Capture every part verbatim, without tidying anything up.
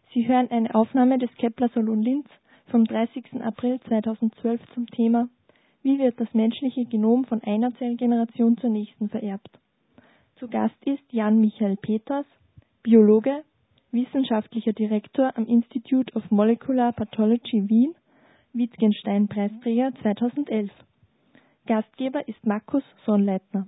Sie hören eine Aufnahme des Kepler-Salon Linz vom dreißigsten April zweitausendzwölf zum Thema Wie wird das menschliche Genom von einer Zellgeneration zur nächsten vererbt? Zu Gast ist Jan Michael Peters, Biologe, wissenschaftlicher Direktor am Institute of Molecular Pathology Wien, Wittgenstein-Preisträger zweitausendelf. Gastgeber ist Markus Sonnleitner.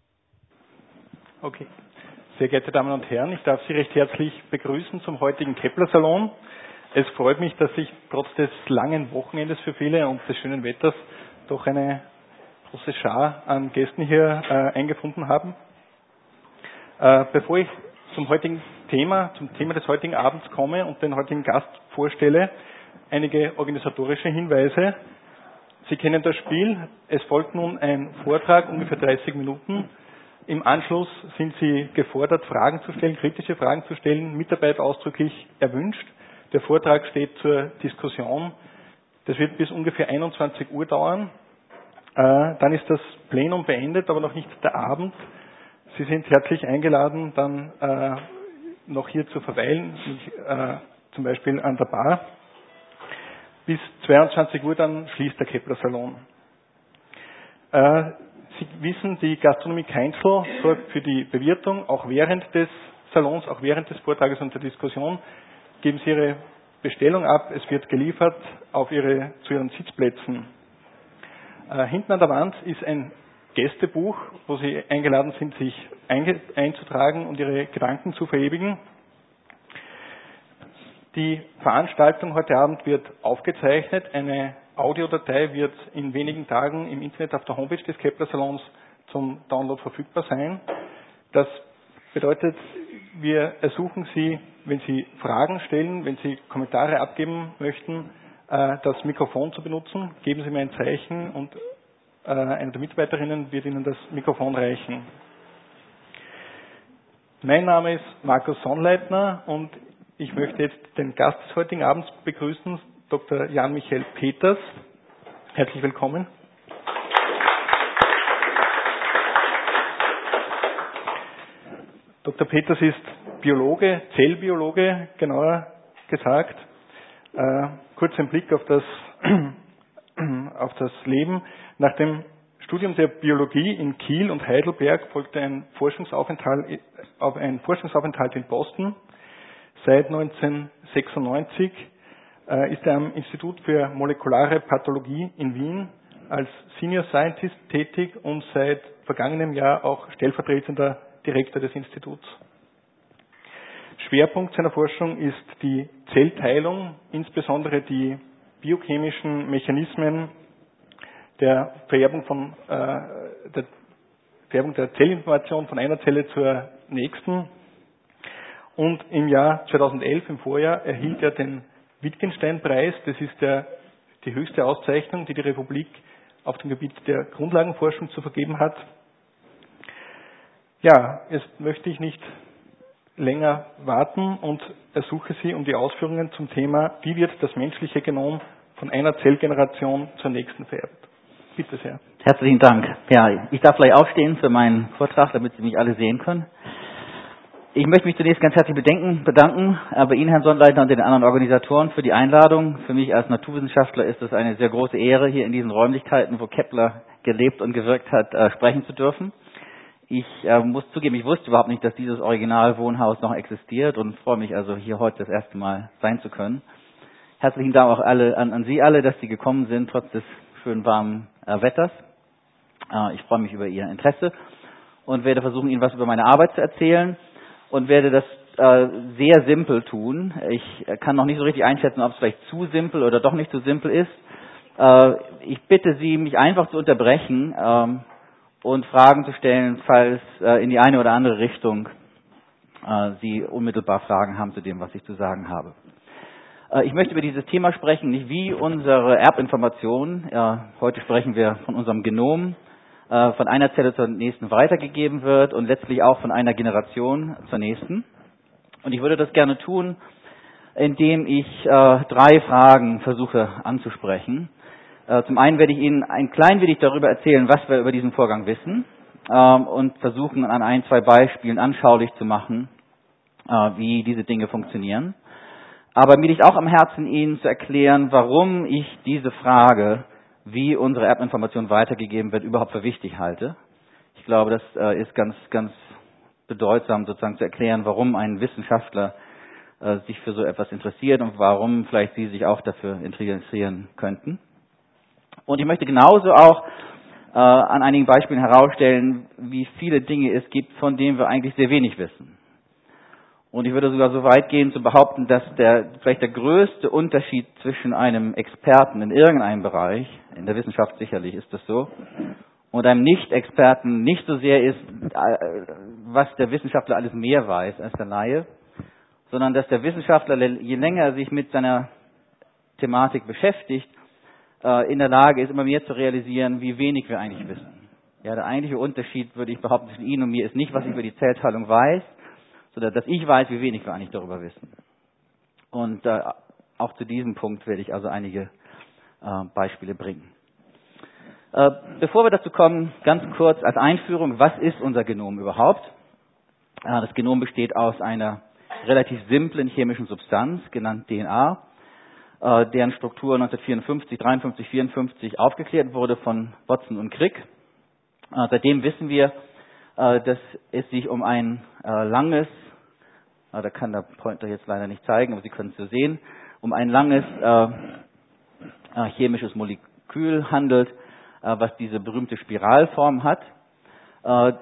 Okay. Sehr geehrte Damen und Herren, ich darf Sie recht herzlich begrüßen zum heutigen Kepler-Salon. Es freut mich, dass sich trotz des langen Wochenendes für viele und des schönen Wetters doch eine große Schar an Gästen hier äh, eingefunden haben. Äh, bevor ich zum heutigen Thema, zum Thema des heutigen Abends komme und den heutigen Gast vorstelle, einige organisatorische Hinweise. Sie kennen das Spiel. Es folgt nun ein Vortrag, ungefähr dreißig Minuten. Im Anschluss sind Sie gefordert, Fragen zu stellen, kritische Fragen zu stellen, Mitarbeit ausdrücklich erwünscht. Der Vortrag steht zur Diskussion. Das wird bis ungefähr einundzwanzig Uhr dauern. Äh, dann ist das Plenum beendet, aber noch nicht der Abend. Sie sind herzlich eingeladen, dann äh, noch hier zu verweilen, äh, zum Beispiel an der Bar. Bis zweiundzwanzig Uhr dann schließt der Kepler-Salon. Äh, Sie wissen, die Gastronomie Keinzel sorgt für die Bewirtung, auch während des Salons, auch während des Vortrages und der Diskussion. Geben Sie Ihre Bestellung ab, es wird geliefert auf Ihre, zu Ihren Sitzplätzen. Äh, hinten an der Wand ist ein Gästebuch, wo Sie eingeladen sind, sich einge- einzutragen und Ihre Gedanken zu verewigen. Die Veranstaltung heute Abend wird aufgezeichnet. Eine Audiodatei wird in wenigen Tagen im Internet auf der Homepage des Kepler-Salons zum Download verfügbar sein. Das bedeutet, wir ersuchen Sie, wenn Sie Fragen stellen, wenn Sie Kommentare abgeben möchten, das Mikrofon zu benutzen. Geben Sie mir ein Zeichen und eine der Mitarbeiterinnen wird Ihnen das Mikrofon reichen. Mein Name ist Markus Sonnleitner und ich möchte jetzt den Gast des heutigen Abends begrüßen, Doktor Jan Michael Peters. Herzlich willkommen. Doktor Peters ist Biologe, Zellbiologe, genauer gesagt. Äh, kurz ein Blick auf das, auf das Leben. Nach dem Studium der Biologie in Kiel und Heidelberg folgte ein Forschungsaufenthalt, ein Forschungsaufenthalt in Boston. Seit neunzehnhundertsechsundneunzig äh, ist er am Institut für molekulare Pathologie in Wien als Senior Scientist tätig und seit vergangenem Jahr auch stellvertretender Direktor des Instituts. Schwerpunkt seiner Forschung ist die Zellteilung, insbesondere die biochemischen Mechanismen der Vererbung, von, äh, der Vererbung der Zellinformation von einer Zelle zur nächsten. Und im Jahr zweitausendelf, im Vorjahr, erhielt er den Wittgenstein-Preis. Das ist der, die höchste Auszeichnung, die die Republik auf dem Gebiet der Grundlagenforschung zu vergeben hat. Ja, jetzt möchte ich nicht länger warten und ersuche Sie um die Ausführungen zum Thema, wie wird das menschliche Genom von einer Zellgeneration zur nächsten vererbt. Bitte sehr. Herzlichen Dank. Ja, ich darf gleich aufstehen für meinen Vortrag, damit Sie mich alle sehen können. Ich möchte mich zunächst ganz herzlich bedanken, bedanken bei Ihnen, Herrn Sonnleitner, und den anderen Organisatoren für die Einladung. Für mich als Naturwissenschaftler ist es eine sehr große Ehre, hier in diesen Räumlichkeiten, wo Kepler gelebt und gewirkt hat, äh, sprechen zu dürfen. Ich äh, muss zugeben, ich wusste überhaupt nicht, dass dieses Originalwohnhaus noch existiert und freue mich also, hier heute das erste Mal sein zu können. Herzlichen Dank auch alle, an, an Sie alle, dass Sie gekommen sind, trotz des schönen warmen äh, Wetters. Äh, ich freue mich über Ihr Interesse und werde versuchen, Ihnen was über meine Arbeit zu erzählen. Und werde das äh, sehr simpel tun. Ich kann noch nicht so richtig einschätzen, ob es vielleicht zu simpel oder doch nicht so simpel ist. Äh, ich bitte Sie, mich einfach zu unterbrechen ähm, und Fragen zu stellen, falls äh, in die eine oder andere Richtung äh, Sie unmittelbar Fragen haben zu dem, was ich zu sagen habe. Äh, ich möchte über dieses Thema sprechen, nicht wie unsere Erbinformation, äh, heute sprechen wir von unserem Genom, von einer Zelle zur nächsten weitergegeben wird und letztlich auch von einer Generation zur nächsten. Und ich würde das gerne tun, indem ich äh, drei Fragen versuche anzusprechen. Äh, zum einen werde ich Ihnen ein klein wenig darüber erzählen, was wir über diesen Vorgang wissen ähm, und versuchen an ein, zwei Beispielen anschaulich zu machen, äh, wie diese Dinge funktionieren. Aber mir liegt auch am Herzen, Ihnen zu erklären, warum ich diese Frage, wie unsere Erbinformation weitergegeben wird, überhaupt für wichtig halte. Ich glaube, das äh, ist ganz, ganz bedeutsam, sozusagen zu erklären, warum ein Wissenschaftler äh, sich für so etwas interessiert und warum vielleicht Sie sich auch dafür interessieren könnten. Und ich möchte genauso auch äh, an einigen Beispielen herausstellen, wie viele Dinge es gibt, von denen wir eigentlich sehr wenig wissen. Und ich würde sogar so weit gehen zu behaupten, dass der vielleicht der größte Unterschied zwischen einem Experten in irgendeinem Bereich, in der Wissenschaft sicherlich ist das so, und einem Nicht-Experten nicht so sehr ist, was der Wissenschaftler alles mehr weiß als der Laie, sondern dass der Wissenschaftler, je länger er sich mit seiner Thematik beschäftigt, in der Lage ist, immer mehr zu realisieren, wie wenig wir eigentlich wissen. Ja, der eigentliche Unterschied, würde ich behaupten, zwischen Ihnen und mir ist nicht, was ich über die Zellteilung weiß, sondern dass ich weiß, wie wenig wir eigentlich darüber wissen. Und äh, auch zu diesem Punkt werde ich also einige äh, Beispiele bringen. Äh, bevor wir dazu kommen, ganz kurz als Einführung, was ist unser Genom überhaupt? Äh, das Genom besteht aus einer relativ simplen chemischen Substanz, genannt D N A, äh, deren Struktur neunzehnhundertvierundfünfzig, dreiundfünfzig, vierundfünfzig aufgeklärt wurde von Watson und Crick. Äh, seitdem wissen wir, äh, dass es sich um ein äh, langes, äh, da kann der Pointer jetzt leider nicht zeigen, aber Sie können es so sehen, um ein langes äh, äh, chemisches Molekül handelt, äh, was diese berühmte Spiralform hat. Äh,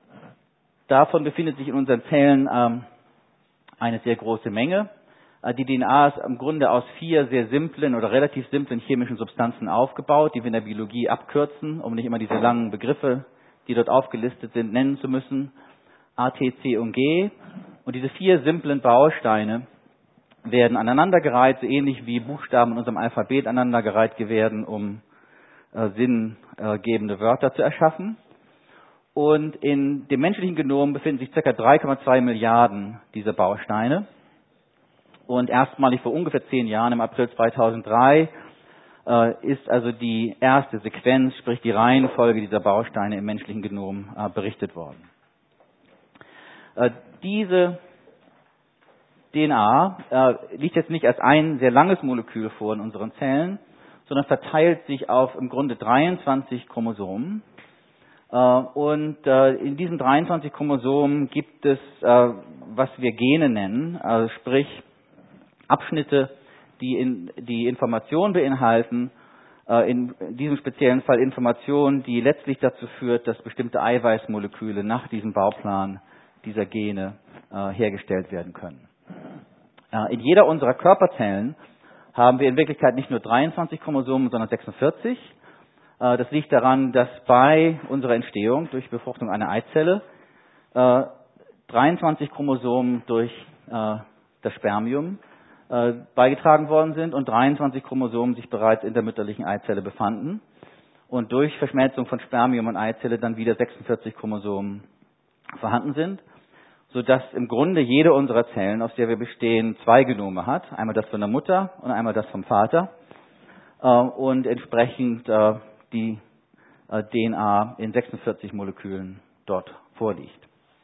davon befindet sich in unseren Zellen äh, eine sehr große Menge. Äh, die D N A ist im Grunde aus vier sehr simplen oder relativ simplen chemischen Substanzen aufgebaut, die wir in der Biologie abkürzen, um nicht immer diese langen Begriffe, die dort aufgelistet sind, nennen zu müssen. A, T, C und G. Und diese vier simplen Bausteine werden aneinandergereiht, so ähnlich wie Buchstaben in unserem Alphabet aneinandergereiht werden, um äh, sinngebende Wörter zu erschaffen. Und in dem menschlichen Genom befinden sich ca. drei Komma zwei Milliarden dieser Bausteine. Und erstmalig vor ungefähr zehn Jahren, im April zweitausenddrei, äh, ist also die erste Sequenz, sprich die Reihenfolge dieser Bausteine im menschlichen Genom äh, berichtet worden. Äh, diese D N A äh, liegt jetzt nicht als ein sehr langes Molekül vor in unseren Zellen, sondern verteilt sich auf im Grunde dreiundzwanzig Chromosomen. Äh, und äh, in diesen dreiundzwanzig Chromosomen gibt es, äh, was wir Gene nennen, also sprich Abschnitte, die in, die Informationen beinhalten, äh, in diesem speziellen Fall Informationen, die letztlich dazu führt, dass bestimmte Eiweißmoleküle nach diesem Bauplan dieser Gene äh, hergestellt werden können. Äh, in jeder unserer Körperzellen haben wir in Wirklichkeit nicht nur dreiundzwanzig Chromosomen, sondern sechsundvierzig. Äh, das liegt daran, dass bei unserer Entstehung durch Befruchtung einer Eizelle äh, dreiundzwanzig Chromosomen durch äh, das Spermium äh, beigetragen worden sind und dreiundzwanzig Chromosomen sich bereits in der mütterlichen Eizelle befanden und durch Verschmelzung von Spermium und Eizelle dann wieder sechsundvierzig Chromosomen vorhanden sind, sodass im Grunde jede unserer Zellen, aus der wir bestehen, zwei Genome hat. Einmal das von der Mutter und einmal das vom Vater. Äh, und entsprechend äh, die äh, D N A in sechsundvierzig Molekülen dort vorliegt.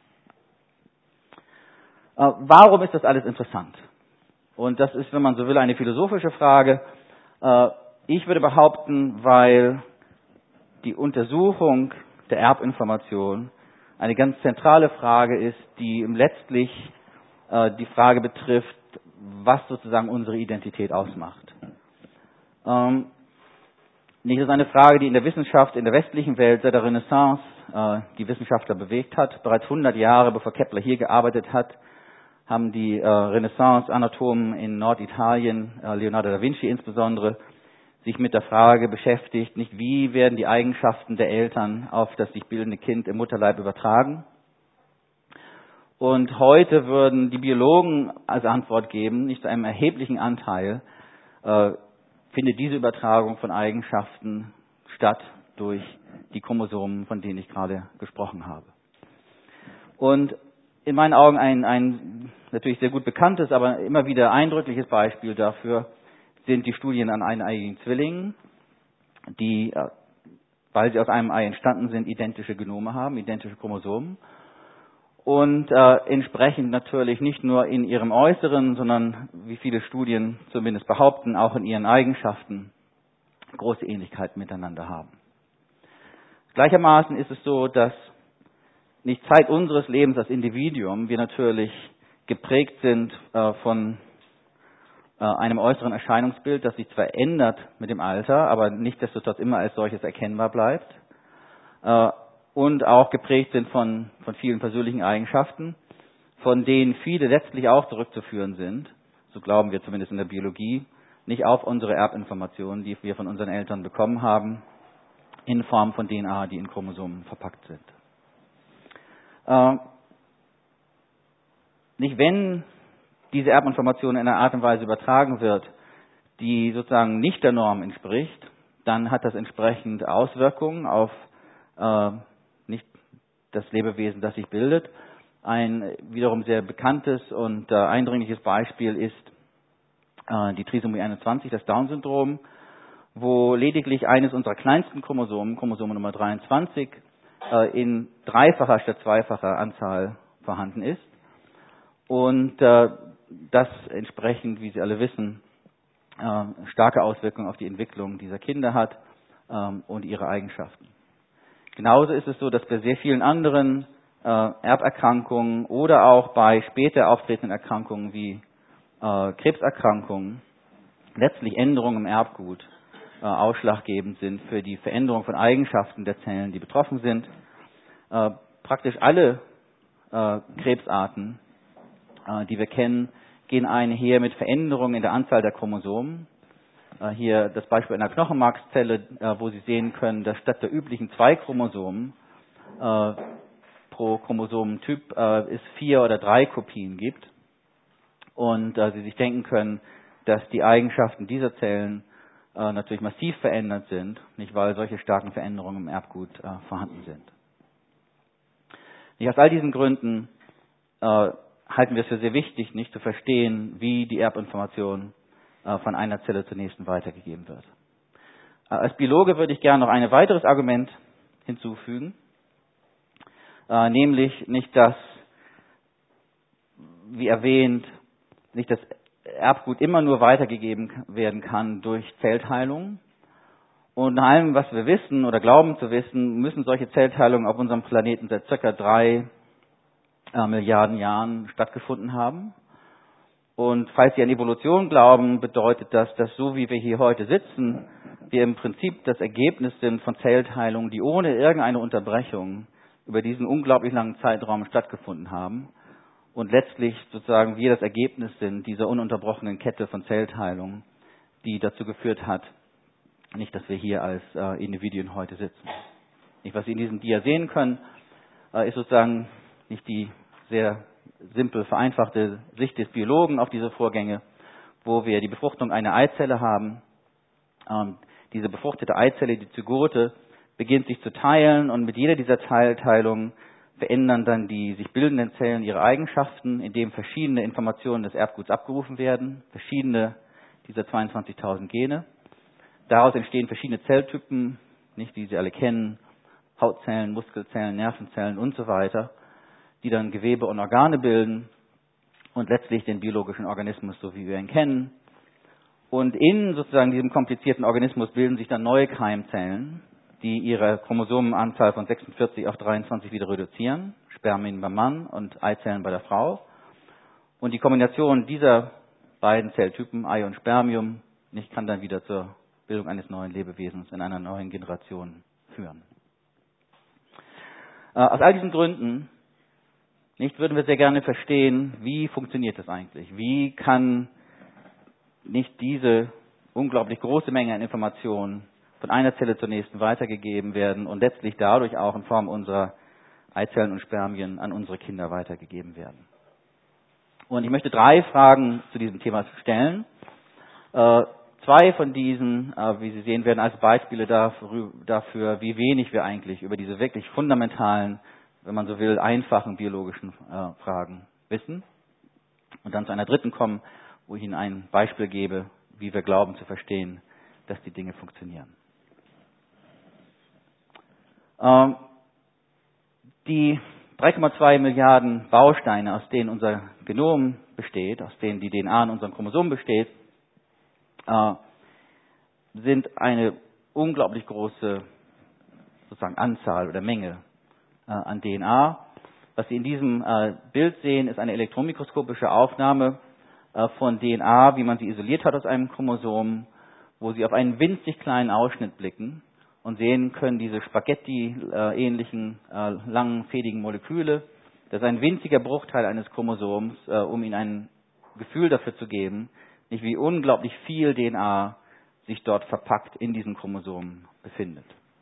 Äh, warum ist das alles interessant? Und das ist, wenn man so will, eine philosophische Frage. Äh, ich würde behaupten, weil die Untersuchung der Erbinformation eine ganz zentrale Frage ist, die letztlich äh, die Frage betrifft, was sozusagen unsere Identität ausmacht. Ähm, nicht, das ist eine Frage, die in der Wissenschaft, in der westlichen Welt seit der Renaissance äh, die Wissenschaftler bewegt hat. Bereits hundert Jahre, bevor Kepler hier gearbeitet hat, haben die äh, Renaissance-Anatomen in Norditalien, äh, Leonardo da Vinci insbesondere, sich mit der Frage beschäftigt, nicht wie werden die Eigenschaften der Eltern auf das sich bildende Kind im Mutterleib übertragen. Und heute würden die Biologen als Antwort geben, nicht zu einem erheblichen Anteil äh, findet diese Übertragung von Eigenschaften statt durch die Chromosomen, von denen ich gerade gesprochen habe. Und in meinen Augen ein, ein natürlich sehr gut bekanntes, aber immer wieder eindrückliches Beispiel dafür sind die Studien an eineiigen Zwillingen, die, weil sie aus einem Ei entstanden sind, identische Genome haben, identische Chromosomen. und äh, entsprechend natürlich nicht nur in ihrem Äußeren, sondern, wie viele Studien zumindest behaupten, auch in ihren Eigenschaften große Ähnlichkeiten miteinander haben. Gleichermaßen ist es so, dass nicht Zeit unseres Lebens als Individuum wir natürlich geprägt sind äh, von äh, einem äußeren Erscheinungsbild, das sich zwar ändert mit dem Alter, aber nichtsdestotrotz immer als solches erkennbar bleibt. Äh, und auch geprägt sind von, von vielen persönlichen Eigenschaften, von denen viele letztlich auch zurückzuführen sind, so glauben wir zumindest in der Biologie, nicht auf unsere Erbinformationen, die wir von unseren Eltern bekommen haben, in Form von D N A, die in Chromosomen verpackt sind. Äh, nicht wenn diese Erbinformation in einer Art und Weise übertragen wird, die sozusagen nicht der Norm entspricht, dann hat das entsprechend Auswirkungen auf äh, nicht das Lebewesen, das sich bildet. Ein wiederum sehr bekanntes und äh, eindringliches Beispiel ist äh, die Trisomie einundzwanzig, das Down-Syndrom, wo lediglich eines unserer kleinsten Chromosomen, Chromosom Nummer dreiundzwanzig, äh, in dreifacher statt zweifacher Anzahl vorhanden ist. Und äh, das entsprechend, wie Sie alle wissen, äh, starke Auswirkungen auf die Entwicklung dieser Kinder hat ähm, und ihre Eigenschaften. Genauso ist es so, dass bei sehr vielen anderen äh, Erberkrankungen oder auch bei später auftretenden Erkrankungen wie äh, Krebserkrankungen letztlich Änderungen im Erbgut äh, ausschlaggebend sind für die Veränderung von Eigenschaften der Zellen, die betroffen sind. Äh, praktisch alle äh, Krebsarten, äh, die wir kennen, gehen einher mit Veränderungen in der Anzahl der Chromosomen. Hier das Beispiel einer Knochenmarkszelle, wo Sie sehen können, dass statt der üblichen zwei Chromosomen äh, pro Chromosomentyp äh, es vier oder drei Kopien gibt. Und äh, Sie sich denken können, dass die Eigenschaften dieser Zellen äh, natürlich massiv verändert sind, nicht weil solche starken Veränderungen im Erbgut äh, vorhanden sind. Nicht aus all diesen Gründen äh, halten wir es für sehr wichtig, nicht zu verstehen, wie die Erbinformation von einer Zelle zur nächsten weitergegeben wird. Als Biologe würde ich gerne noch ein weiteres Argument hinzufügen, nämlich nicht, dass, wie erwähnt, nicht das Erbgut immer nur weitergegeben werden kann durch Zellteilung. Und nach allem, was wir wissen oder glauben zu wissen, müssen solche Zellteilungen auf unserem Planeten seit circa drei Milliarden Jahren stattgefunden haben. Und falls Sie an Evolution glauben, bedeutet das, dass so wie wir hier heute sitzen, wir im Prinzip das Ergebnis sind von Zellteilungen, die ohne irgendeine Unterbrechung über diesen unglaublich langen Zeitraum stattgefunden haben. Und letztlich sozusagen wir das Ergebnis sind dieser ununterbrochenen Kette von Zellteilungen, die dazu geführt hat, nicht, dass wir hier als äh, Individuen heute sitzen. Nicht, was Sie in diesem Dia sehen können, äh, ist sozusagen nicht die sehr simpel vereinfachte Sicht des Biologen auf diese Vorgänge, wo wir die Befruchtung einer Eizelle haben. Ähm, diese befruchtete Eizelle, die Zygote, beginnt sich zu teilen und mit jeder dieser Teilteilungen verändern dann die sich bildenden Zellen ihre Eigenschaften, indem verschiedene Informationen des Erbguts abgerufen werden, verschiedene dieser zweiundzwanzigtausend Gene. Daraus entstehen verschiedene Zelltypen, nicht, die Sie alle kennen, Hautzellen, Muskelzellen, Nervenzellen und so weiter, die dann Gewebe und Organe bilden und letztlich den biologischen Organismus, so wie wir ihn kennen. Und in sozusagen diesem komplizierten Organismus bilden sich dann neue Keimzellen, die ihre Chromosomenanzahl von sechsundvierzig auf dreiundzwanzig wieder reduzieren, Spermien beim Mann und Eizellen bei der Frau. Und die Kombination dieser beiden Zelltypen, Ei und Spermium, nicht, kann dann wieder zur Bildung eines neuen Lebewesens in einer neuen Generation führen. Äh, aus all diesen Gründen nicht, würden wir sehr gerne verstehen, wie funktioniert das eigentlich? Wie kann nicht diese unglaublich große Menge an Informationen von einer Zelle zur nächsten weitergegeben werden und letztlich dadurch auch in Form unserer Eizellen und Spermien an unsere Kinder weitergegeben werden? Und ich möchte drei Fragen zu diesem Thema stellen. Äh, zwei von diesen, äh, wie Sie sehen werden, als Beispiele dafür, dafür, wie wenig wir eigentlich über diese wirklich fundamentalen, wenn man so will, einfachen biologischen äh, Fragen wissen. Und dann zu einer dritten kommen, wo ich Ihnen ein Beispiel gebe, wie wir glauben zu verstehen, dass die Dinge funktionieren. Ähm, die drei Komma zwei Milliarden Bausteine, aus denen unser Genom besteht, aus denen die D N A in unseren Chromosomen besteht, äh, sind eine unglaublich große sozusagen Anzahl oder Menge äh, an D N A. Was Sie in diesem äh, Bild sehen, ist eine elektronenmikroskopische Aufnahme äh, von D N A, wie man sie isoliert hat aus einem Chromosom, wo Sie auf einen winzig kleinen Ausschnitt blicken und sehen können, diese Spaghetti-ähnlichen, äh, langen, fädigen Moleküle. Das ist ein winziger Bruchteil eines Chromosoms, äh, um Ihnen ein Gefühl dafür zu geben, nicht wie unglaublich viel D N A sich dort verpackt in diesen Chromosomen befindet.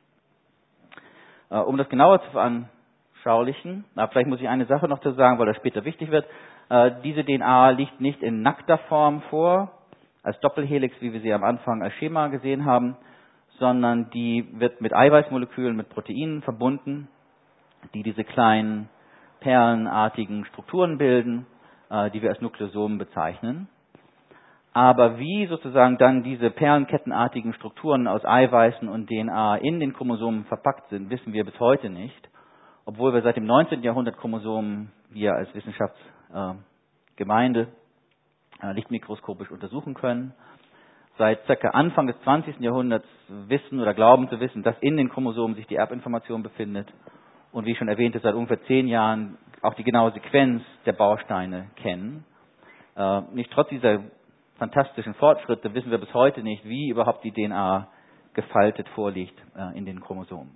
Äh, um das genauer zu veranschaulichen, na, vielleicht muss ich eine Sache noch dazu sagen, weil das später wichtig wird. Äh, diese D N A liegt nicht in nackter Form vor, als Doppelhelix, wie wir sie am Anfang als Schema gesehen haben, sondern die wird mit Eiweißmolekülen, mit Proteinen verbunden, die diese kleinen perlenartigen Strukturen bilden, äh, die wir als Nukleosomen bezeichnen. Aber wie sozusagen dann diese perlenkettenartigen Strukturen aus Eiweißen und D N A in den Chromosomen verpackt sind, wissen wir bis heute nicht, obwohl wir seit dem neunzehnten Jahrhundert Chromosomen, wir als Wissenschaftsgemeinde, äh, lichtmikroskopisch untersuchen können. Seit circa Anfang des zwanzigsten Jahrhunderts wissen oder glauben zu wissen, dass in den Chromosomen sich die Erbinformation befindet. Und wie ich schon erwähnte, seit ungefähr zehn Jahren auch die genaue Sequenz der Bausteine kennen. Äh, nicht trotz dieser fantastischen Fortschritte wissen wir bis heute nicht, wie überhaupt die D N A gefaltet vorliegt äh, in den Chromosomen.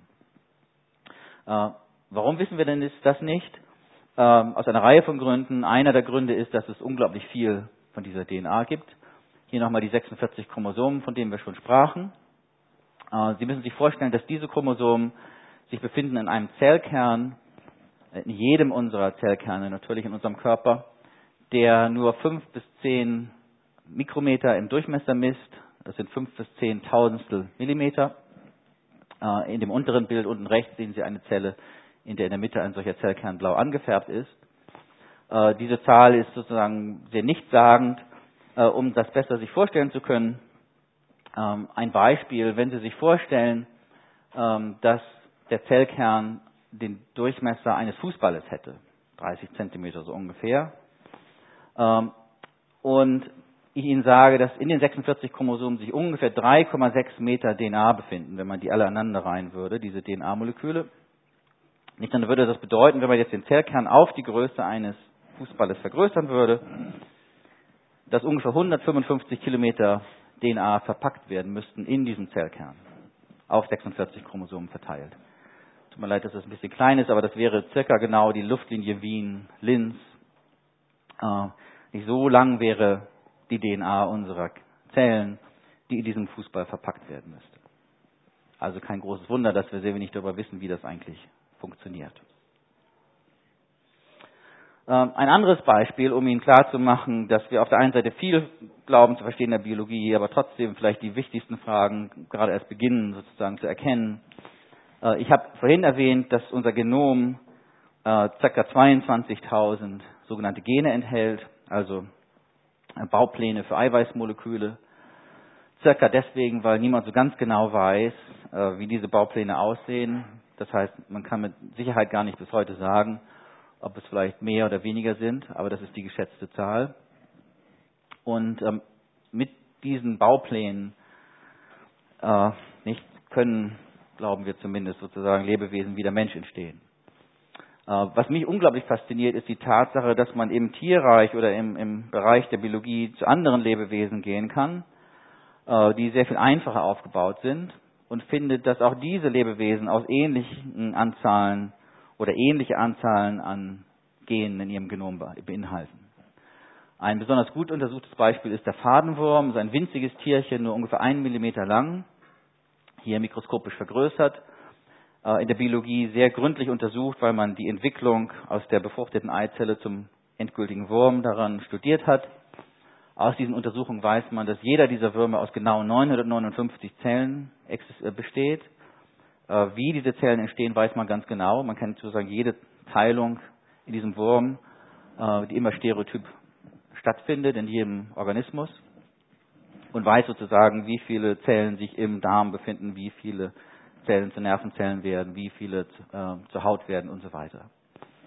Äh, warum wissen wir denn das nicht? Äh, aus einer Reihe von Gründen. Einer der Gründe ist, dass es unglaublich viel von dieser D N A gibt. Hier nochmal die sechsundvierzig Chromosomen, von denen wir schon sprachen. Äh, Sie müssen sich vorstellen, dass diese Chromosomen sich befinden in einem Zellkern, in jedem unserer Zellkerne, natürlich in unserem Körper, der nur fünf bis zehn Mikrometer im Durchmesser misst. Das sind fünf bis zehn Tausendstel Millimeter. Äh, in dem unteren Bild unten rechts sehen Sie eine Zelle, in der in der Mitte ein solcher Zellkern blau angefärbt ist. Äh, diese Zahl ist sozusagen sehr nichtssagend, äh, um das besser sich vorstellen zu können. Ähm, ein Beispiel, wenn Sie sich vorstellen, ähm, dass der Zellkern den Durchmesser eines Fußballes hätte, dreißig Zentimeter so ungefähr, ähm, und ich Ihnen sage, dass in den sechsundvierzig Chromosomen sich ungefähr drei Komma sechs Meter D N A befinden, wenn man die alle aneinander reihen würde, diese D N A-Moleküle. Nicht, dann würde das bedeuten, wenn man jetzt den Zellkern auf die Größe eines Fußballes vergrößern würde, dass ungefähr hundertfünfundfünfzig Kilometer D N A verpackt werden müssten in diesem Zellkern, auf sechsundvierzig Chromosomen verteilt. Tut mir leid, dass das ein bisschen klein ist, aber das wäre circa genau die Luftlinie Wien-Linz. Äh, nicht so lang wäre die D N A unserer Zellen, die in diesem Fußball verpackt werden müsste. Also kein großes Wunder, dass wir sehr wenig darüber wissen, wie das eigentlich funktioniert. Ähm, ein anderes Beispiel, um Ihnen klarzumachen, dass wir auf der einen Seite viel glauben zu verstehen in der Biologie, aber trotzdem vielleicht die wichtigsten Fragen gerade erst beginnen sozusagen zu erkennen. Äh, ich habe vorhin erwähnt, dass unser Genom äh, ca. zweiundzwanzigtausend sogenannte Gene enthält, also Baupläne für Eiweißmoleküle. Circa deswegen, weil niemand so ganz genau weiß, äh, wie diese Baupläne aussehen. Das heißt, man kann mit Sicherheit gar nicht bis heute sagen, ob es vielleicht mehr oder weniger sind, aber das ist die geschätzte Zahl. Und ähm, mit diesen Bauplänen äh, nicht können, glauben wir zumindest, sozusagen Lebewesen wie der Mensch entstehen. Was mich unglaublich fasziniert, ist die Tatsache, dass man im Tierreich oder im, im Bereich der Biologie zu anderen Lebewesen gehen kann, die sehr viel einfacher aufgebaut sind und findet, dass auch diese Lebewesen aus ähnlichen Anzahlen oder ähnliche Anzahlen an Genen in ihrem Genom beinhalten. Ein besonders gut untersuchtes Beispiel ist der Fadenwurm, das ist ein winziges Tierchen, nur ungefähr einen Millimeter lang, hier mikroskopisch vergrößert. In der Biologie sehr gründlich untersucht, weil man die Entwicklung aus der befruchteten Eizelle zum endgültigen Wurm daran studiert hat. Aus diesen Untersuchungen weiß man, dass jeder dieser Würmer aus genau neunhundertneunundfünfzig Zellen besteht. Wie diese Zellen entstehen, weiß man ganz genau. Man kennt sozusagen jede Teilung in diesem Wurm, die immer stereotyp stattfindet in jedem Organismus. Und weiß sozusagen, wie viele Zellen sich im Darm befinden, wie viele Zellen zu Nervenzellen werden, wie viele äh, zur Haut werden und so weiter.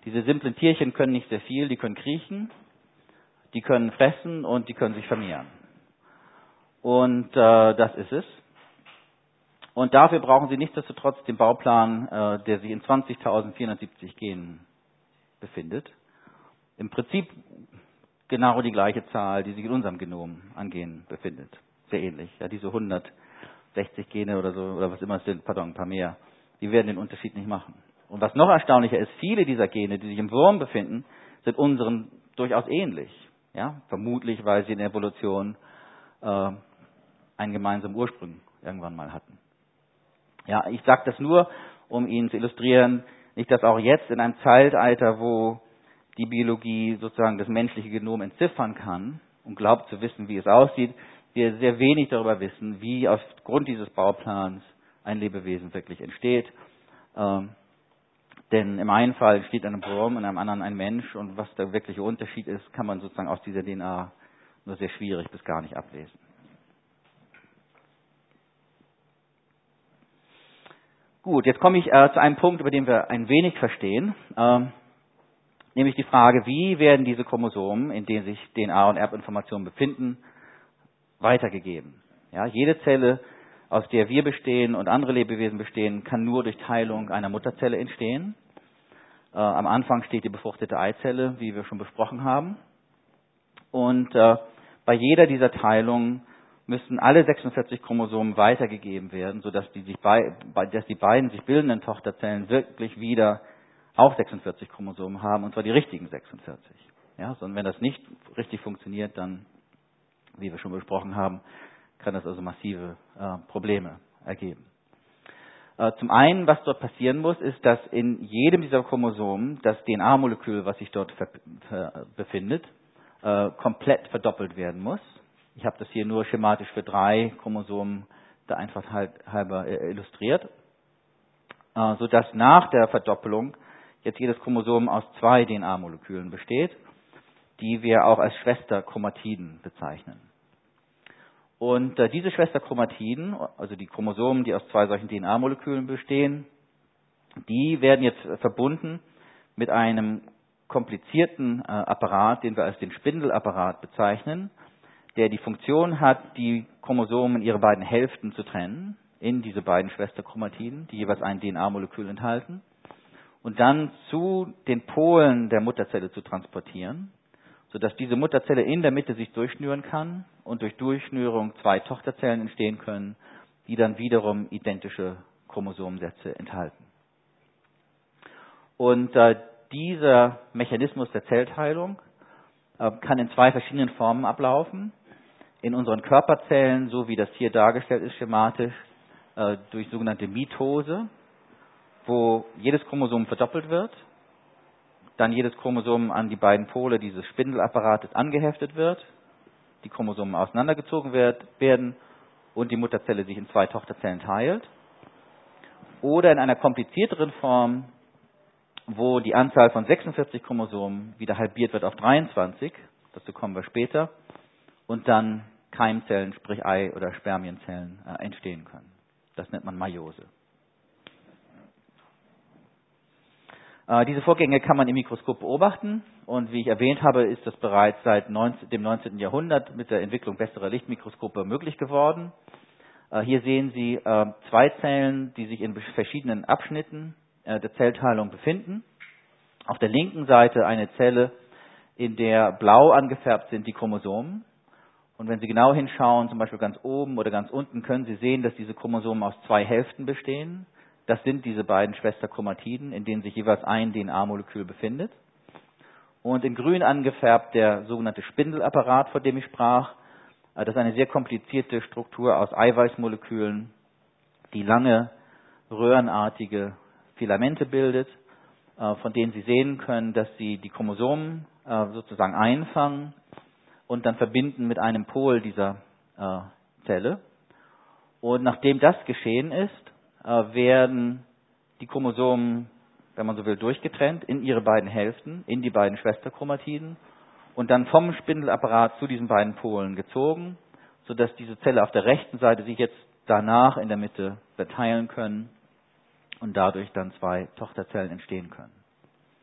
Diese simplen Tierchen können nicht sehr viel, die können kriechen, die können fressen und die können sich vermehren. Und äh, das ist es. Und dafür brauchen Sie nichtsdestotrotz den Bauplan, äh, der sich in zwanzigtausendvierhundertsiebzig Genen befindet. Im Prinzip genau die gleiche Zahl, die sich in unserem Genom an Genen befindet. Sehr ähnlich. Ja, diese hundertsechzig Gene oder so, oder was immer es sind, pardon, ein paar mehr, die werden den Unterschied nicht machen. Und was noch erstaunlicher ist, viele dieser Gene, die sich im Wurm befinden, sind unseren durchaus ähnlich. Ja, vermutlich, weil sie in der Evolution äh, einen gemeinsamen Ursprung irgendwann mal hatten. Ja, ich sage das nur, um Ihnen zu illustrieren, nicht, dass auch jetzt in einem Zeitalter, wo die Biologie sozusagen das menschliche Genom entziffern kann und glaubt zu wissen, wie es aussieht, wir sehr wenig darüber wissen, wie aufgrund dieses Bauplans ein Lebewesen wirklich entsteht. Ähm, denn im einen Fall steht ein Wurm, in einem anderen ein Mensch, und was der wirkliche Unterschied ist, kann man sozusagen aus dieser D N A nur sehr schwierig bis gar nicht ablesen. Gut, jetzt komme ich äh, zu einem Punkt, über den wir ein wenig verstehen, ähm, nämlich die Frage, wie werden diese Chromosomen, in denen sich D N A und Erbinformationen befinden, weitergegeben. Ja, jede Zelle, aus der wir bestehen und andere Lebewesen bestehen, kann nur durch Teilung einer Mutterzelle entstehen. Äh, am Anfang steht die befruchtete Eizelle, wie wir schon besprochen haben. Und äh, bei jeder dieser Teilungen müssen alle sechsundvierzig Chromosomen weitergegeben werden, sodass die, sich bei, bei, dass die beiden sich bildenden Tochterzellen wirklich wieder auch sechsundvierzig Chromosomen haben, und zwar die richtigen sechsundvierzig. Ja, sondern wenn das nicht richtig funktioniert, dann, wie wir schon besprochen haben, kann das also massive äh, Probleme ergeben. Äh, zum einen, was dort passieren muss, ist, dass in jedem dieser Chromosomen das D N A-Molekül, was sich dort ver- ver- befindet, äh, komplett verdoppelt werden muss. Ich habe das hier nur schematisch für drei Chromosomen der Einfachheit halber äh, illustriert, äh, sodass nach der Verdoppelung jetzt jedes Chromosom aus zwei D N A-Molekülen besteht, die wir auch als Schwesterchromatiden bezeichnen. Und äh, diese Schwesterchromatiden, also die Chromosomen, die aus zwei solchen D N A-Molekülen bestehen, die werden jetzt verbunden mit einem komplizierten äh, Apparat, den wir als den Spindelapparat bezeichnen, der die Funktion hat, die Chromosomen in ihre beiden Hälften zu trennen, in diese beiden Schwesterchromatiden, die jeweils ein D N A-Molekül enthalten, und dann zu den Polen der Mutterzelle zu transportieren, sodass diese Mutterzelle in der Mitte sich durchschnüren kann und durch Durchschnürung zwei Tochterzellen entstehen können, die dann wiederum identische Chromosomensätze enthalten. Und äh, dieser Mechanismus der Zellteilung äh, kann in zwei verschiedenen Formen ablaufen. In unseren Körperzellen, so wie das hier dargestellt ist schematisch, äh, durch sogenannte Mitose, wo jedes Chromosom verdoppelt wird, dann jedes Chromosom an die beiden Pole dieses Spindelapparates angeheftet wird, die Chromosomen auseinandergezogen wird, werden und die Mutterzelle sich in zwei Tochterzellen teilt. Oder in einer komplizierteren Form, wo die Anzahl von sechsundvierzig Chromosomen wieder halbiert wird auf dreiundzwanzig, dazu kommen wir später, und dann Keimzellen, sprich Ei- oder Spermienzellen äh, entstehen können. Das nennt man Meiose. Äh, diese Vorgänge kann man im Mikroskop beobachten, und wie ich erwähnt habe, ist das bereits seit neunzehnten, dem neunzehnten Jahrhundert mit der Entwicklung besserer Lichtmikroskope möglich geworden. Äh, hier sehen Sie äh, zwei Zellen, die sich in verschiedenen Abschnitten äh, der Zellteilung befinden. Auf der linken Seite eine Zelle, in der blau angefärbt sind die Chromosomen. Und wenn Sie genau hinschauen, zum Beispiel ganz oben oder ganz unten, können Sie sehen, dass diese Chromosomen aus zwei Hälften bestehen. Das sind diese beiden Schwesterchromatiden, in denen sich jeweils ein D N A-Molekül befindet. Und in grün angefärbt der sogenannte Spindelapparat, von dem ich sprach. Das ist eine sehr komplizierte Struktur aus Eiweißmolekülen, die lange röhrenartige Filamente bildet, von denen Sie sehen können, dass sie die Chromosomen sozusagen einfangen und dann verbinden mit einem Pol dieser Zelle. Und nachdem das geschehen ist, werden die Chromosomen, wenn man so will, durchgetrennt in ihre beiden Hälften, in die beiden Schwesterchromatiden und dann vom Spindelapparat zu diesen beiden Polen gezogen, sodass diese Zelle auf der rechten Seite sich jetzt danach in der Mitte verteilen können und dadurch dann zwei Tochterzellen entstehen können.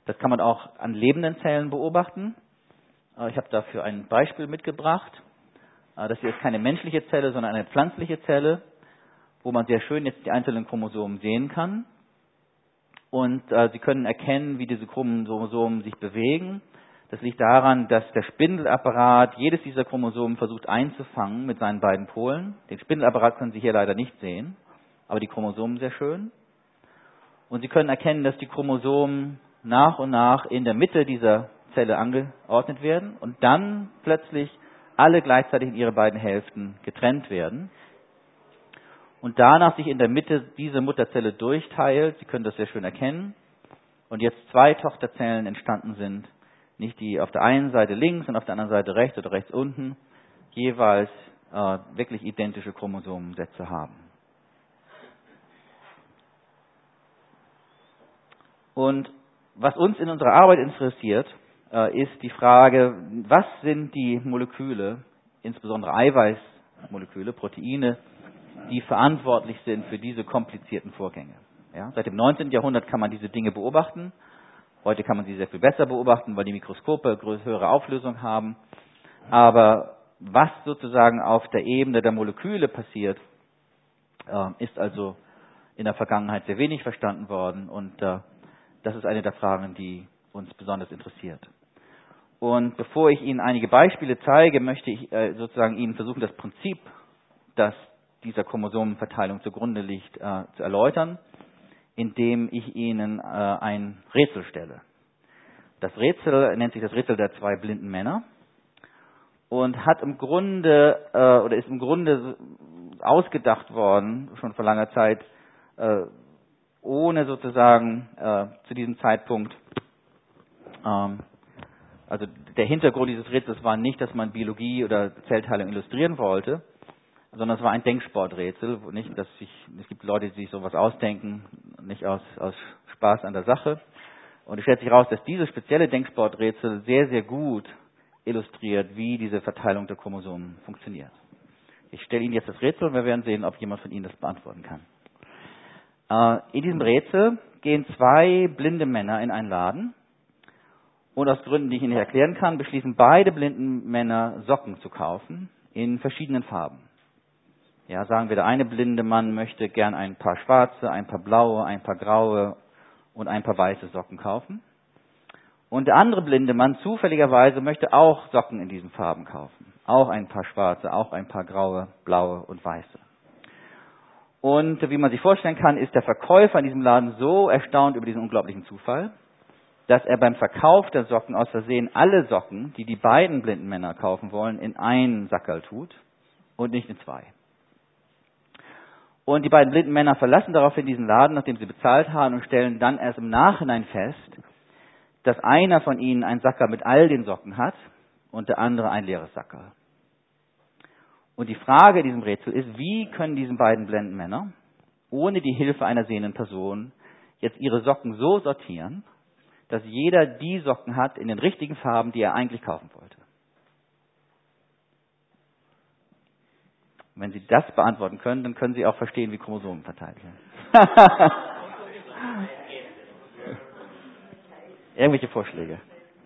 Das kann man auch an lebenden Zellen beobachten. Ich habe dafür ein Beispiel mitgebracht. Das hier ist keine menschliche Zelle, sondern eine pflanzliche Zelle, wo man sehr schön jetzt die einzelnen Chromosomen sehen kann. Und äh, Sie können erkennen, wie diese Chromosomen sich bewegen. Das liegt daran, dass der Spindelapparat jedes dieser Chromosomen versucht einzufangen mit seinen beiden Polen. Den Spindelapparat können Sie hier leider nicht sehen, aber die Chromosomen sehr schön. Und Sie können erkennen, dass die Chromosomen nach und nach in der Mitte dieser Zelle angeordnet werden und dann plötzlich alle gleichzeitig in ihre beiden Hälften getrennt werden. Und danach sich in der Mitte diese Mutterzelle durchteilt, Sie können das sehr schön erkennen, und jetzt zwei Tochterzellen entstanden sind, nicht die auf der einen Seite links und auf der anderen Seite rechts oder rechts unten, jeweils äh, wirklich identische Chromosomensätze haben. Und was uns in unserer Arbeit interessiert, äh, ist die Frage, was sind die Moleküle, insbesondere Eiweißmoleküle, Proteine, die verantwortlich sind für diese komplizierten Vorgänge. Ja, seit dem neunzehnten Jahrhundert kann man diese Dinge beobachten. Heute kann man sie sehr viel besser beobachten, weil die Mikroskope höhere Auflösung haben. Aber was sozusagen auf der Ebene der Moleküle passiert, äh, ist also in der Vergangenheit sehr wenig verstanden worden. Und äh, das ist eine der Fragen, die uns besonders interessiert. Und bevor ich Ihnen einige Beispiele zeige, möchte ich äh, sozusagen Ihnen versuchen, das Prinzip, das dieser Chromosomenverteilung zugrunde liegt, äh, zu erläutern, indem ich Ihnen äh, ein Rätsel stelle. Das Rätsel nennt sich das Rätsel der zwei blinden Männer und hat im Grunde äh, oder ist im Grunde ausgedacht worden, schon vor langer Zeit, äh, ohne sozusagen äh, zu diesem Zeitpunkt, ähm, also der Hintergrund dieses Rätsels war nicht, dass man Biologie oder Zellteilung illustrieren wollte, sondern es war ein Denksporträtsel, nicht, dass sich, es gibt Leute, die sich sowas ausdenken, nicht aus, aus Spaß an der Sache. Und es stellt sich heraus, dass dieses spezielle Denksporträtsel sehr, sehr gut illustriert, wie diese Verteilung der Chromosomen funktioniert. Ich stelle Ihnen jetzt das Rätsel und wir werden sehen, ob jemand von Ihnen das beantworten kann. Äh, in diesem Rätsel gehen zwei blinde Männer in einen Laden und aus Gründen, die ich Ihnen nicht erklären kann, beschließen beide blinden Männer, Socken zu kaufen in verschiedenen Farben. Ja, sagen wir, der eine blinde Mann möchte gern ein paar schwarze, ein paar blaue, ein paar graue und ein paar weiße Socken kaufen. Und der andere blinde Mann zufälligerweise möchte auch Socken in diesen Farben kaufen. Auch ein paar schwarze, auch ein paar graue, blaue und weiße. Und wie man sich vorstellen kann, ist der Verkäufer in diesem Laden so erstaunt über diesen unglaublichen Zufall, dass er beim Verkauf der Socken aus Versehen alle Socken, die die beiden blinden Männer kaufen wollen, in einen Sackerl tut und nicht in zwei. Und die beiden blinden Männer verlassen daraufhin diesen Laden, nachdem sie bezahlt haben, und stellen dann erst im Nachhinein fest, dass einer von ihnen einen Sackerl mit all den Socken hat und der andere ein leeres Sackerl. Und die Frage in diesem Rätsel ist, wie können diese beiden blinden Männer ohne die Hilfe einer sehenden Person jetzt ihre Socken so sortieren, dass jeder die Socken hat in den richtigen Farben, die er eigentlich kaufen wollte. Wenn Sie das beantworten können, dann können Sie auch verstehen, wie Chromosomen verteilt sind. Irgendwelche Vorschläge?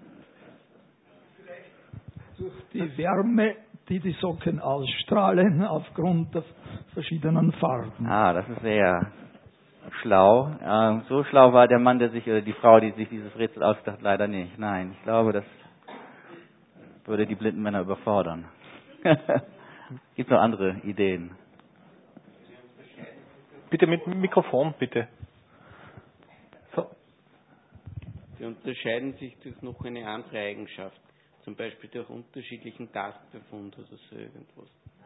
Durch die Wärme, die die Socken ausstrahlen, aufgrund der verschiedenen Farben. Ah, das ist sehr schlau. Ähm, so schlau war der Mann, der sich, oder die Frau, die sich dieses Rätsel ausgedacht hat, leider nicht. Nein, ich glaube, das würde die blinden Männer überfordern. Gibt noch andere Ideen? Bitte mit dem Mikrofon, bitte. So. Sie unterscheiden sich durch noch eine andere Eigenschaft, zum Beispiel durch unterschiedlichen Tastbefund oder so irgendwas.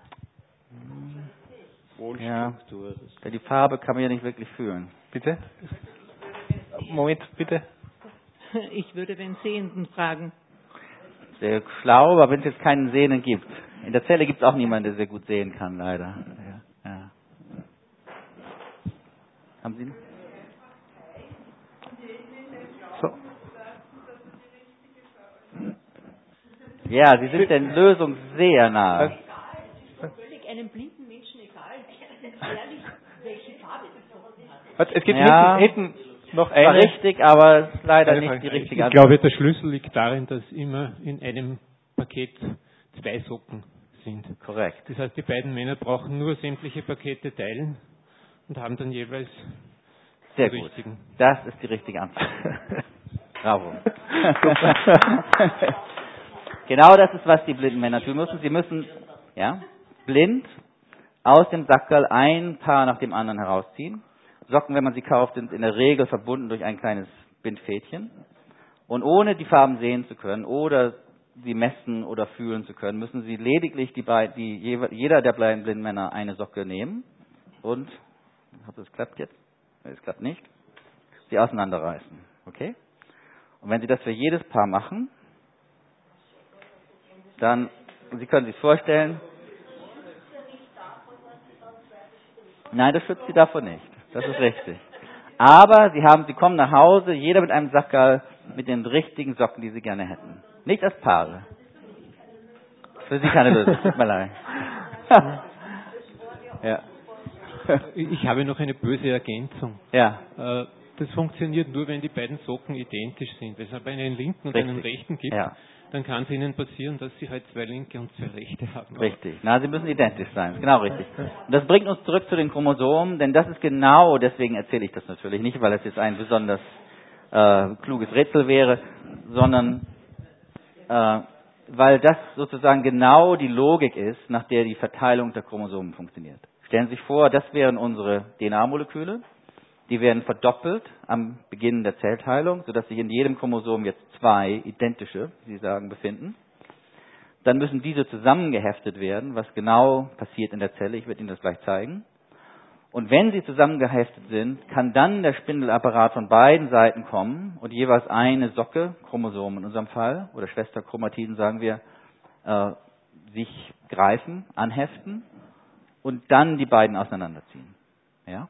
Wohlstruktur. Ja, oder so. Die Farbe kann man ja nicht wirklich fühlen. Bitte? Moment, bitte. Ich würde den Sehenden fragen. Sehr schlau, aber wenn es jetzt keinen Sehenden gibt. In der Zelle gibt es auch niemanden, der sehr gut sehen kann, leider. Ja, ja. Haben Sie? So. Ja, Sie sind der Lösung sehr nah. Völlig einem blinden Menschen egal, ehrlich, welche Farbe die Socken hat. Es geht Ja. hinten, hinten, Noch War eine? richtig, aber leider Eine nicht Frage. die richtige Ich Antwort. glaube, der Schlüssel liegt darin, dass immer in einem Paket zwei Socken sind. Korrekt. Das heißt, die beiden Männer brauchen nur sämtliche Pakete teilen und haben dann jeweils Sehr die gut. richtigen. Das ist die richtige Antwort. Bravo. Genau das ist, was die blinden Männer tun müssen. Sie müssen, ja, blind aus dem Sackerl ein Paar nach dem anderen herausziehen. Socken, wenn man sie kauft, sind in der Regel verbunden durch ein kleines Bindfädchen. Und ohne die Farben sehen zu können oder sie messen oder fühlen zu können, müssen sie lediglich die, beiden, die jeder der beiden blinden Männer eine Socke nehmen und, ich hoffe, es klappt jetzt, es klappt nicht, sie auseinanderreißen. Okay? Und wenn Sie das für jedes Paar machen, dann, Sie können sich vorstellen, nein, das schützt Sie davon nicht. Das ist richtig. Aber Sie haben, Sie kommen nach Hause, jeder mit einem Sackerl mit den richtigen Socken, die Sie gerne hätten. Nicht als Paare. Für Sie keine Lösung, tut mir leid. Ja. Ich habe noch eine böse Ergänzung. Ja. Äh, Das funktioniert nur, wenn die beiden Socken identisch sind. Wenn es aber einen linken und Richtig. einen rechten gibt, Ja. dann kann es ihnen passieren, dass sie halt zwei linke und zwei rechte haben. Richtig. Na, sie müssen identisch sein. Genau richtig. Und das bringt uns zurück zu den Chromosomen, denn das ist genau, deswegen erzähle ich das natürlich nicht, weil es jetzt ein besonders äh, kluges Rätsel wäre, sondern äh, weil das sozusagen genau die Logik ist, nach der die Verteilung der Chromosomen funktioniert. Stellen Sie sich vor, das wären unsere D N A-Moleküle. Die werden verdoppelt am Beginn der Zellteilung, sodass sich in jedem Chromosom jetzt zwei identische, wie Sie sagen, befinden. Dann müssen diese zusammengeheftet werden, was genau passiert in der Zelle. Ich werde Ihnen das gleich zeigen. Und wenn sie zusammengeheftet sind, kann dann der Spindelapparat von beiden Seiten kommen und jeweils eine Socke, Chromosom in unserem Fall, oder Schwesterchromatiden sagen wir, äh, sich greifen, anheften und dann die beiden auseinanderziehen. Ja?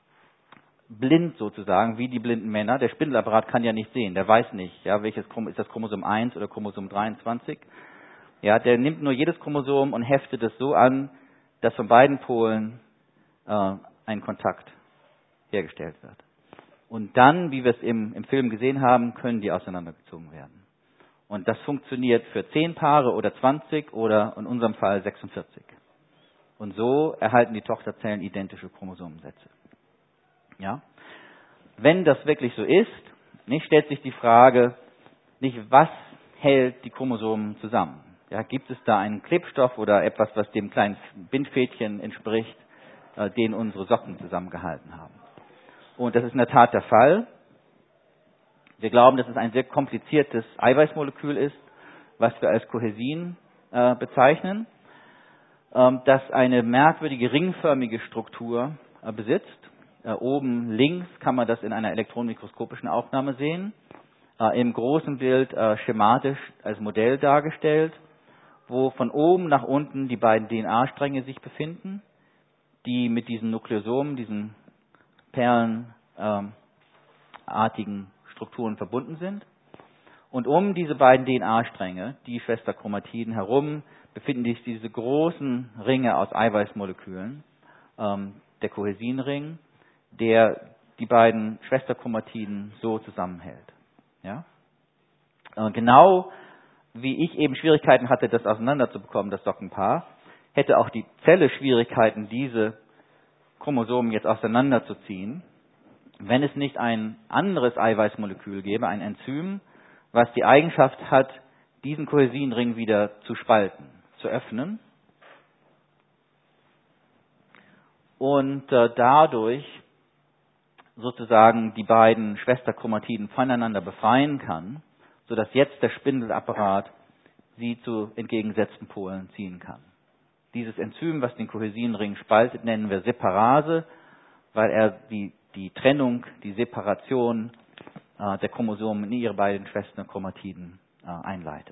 Blind sozusagen, wie die blinden Männer. Der Spindelapparat kann ja nicht sehen, der weiß nicht, ja, welches Chrom- ist das Chromosom eins oder Chromosom dreiundzwanzig. Ja, der nimmt nur jedes Chromosom und heftet es so an, dass von beiden Polen äh, ein Kontakt hergestellt wird. Und dann, wie wir es im, im Film gesehen haben, können die auseinandergezogen werden. Und das funktioniert für zehn Paare oder zwanzig oder in unserem Fall sechsundvierzig. Und so erhalten die Tochterzellen identische Chromosomensätze. Ja? Wenn das wirklich so ist, nicht, stellt sich die Frage, nicht, was hält die Chromosomen zusammen? Ja, gibt es da einen Klebstoff oder etwas, was dem kleinen Bindfädchen entspricht, äh, den unsere Socken zusammengehalten haben? Und das ist in der Tat der Fall. Wir glauben, dass es ein sehr kompliziertes Eiweißmolekül ist, was wir als Kohäsin äh, bezeichnen, ähm, das eine merkwürdige ringförmige Struktur äh, besitzt. Äh, oben links kann man das in einer elektronenmikroskopischen Aufnahme sehen. Äh, Im großen Bild äh, schematisch als Modell dargestellt, wo von oben nach unten die beiden D N A-Stränge sich befinden, die mit diesen Nukleosomen, diesen perlenartigen ähm, Strukturen verbunden sind. Und um diese beiden D N A-Stränge, die Schwesterchromatiden herum, befinden sich diese großen Ringe aus Eiweißmolekülen, ähm, der Kohäsinring, der die beiden Schwesterchromatiden so zusammenhält. Ja? Und genau wie ich eben Schwierigkeiten hatte, das auseinanderzubekommen, das Sockenpaar, hätte auch die Zelle Schwierigkeiten, diese Chromosomen jetzt auseinanderzuziehen, wenn es nicht ein anderes Eiweißmolekül gäbe, ein Enzym, was die Eigenschaft hat, diesen Kohäsinring wieder zu spalten, zu öffnen und äh, dadurch sozusagen die beiden Schwesterchromatiden voneinander befreien kann, sodass jetzt der Spindelapparat sie zu entgegengesetzten Polen ziehen kann. Dieses Enzym, was den Kohäsinring spaltet, nennen wir Separase, weil er die, die Trennung, die Separation äh, der Chromosomen in ihre beiden Schwesterchromatiden äh, einleitet.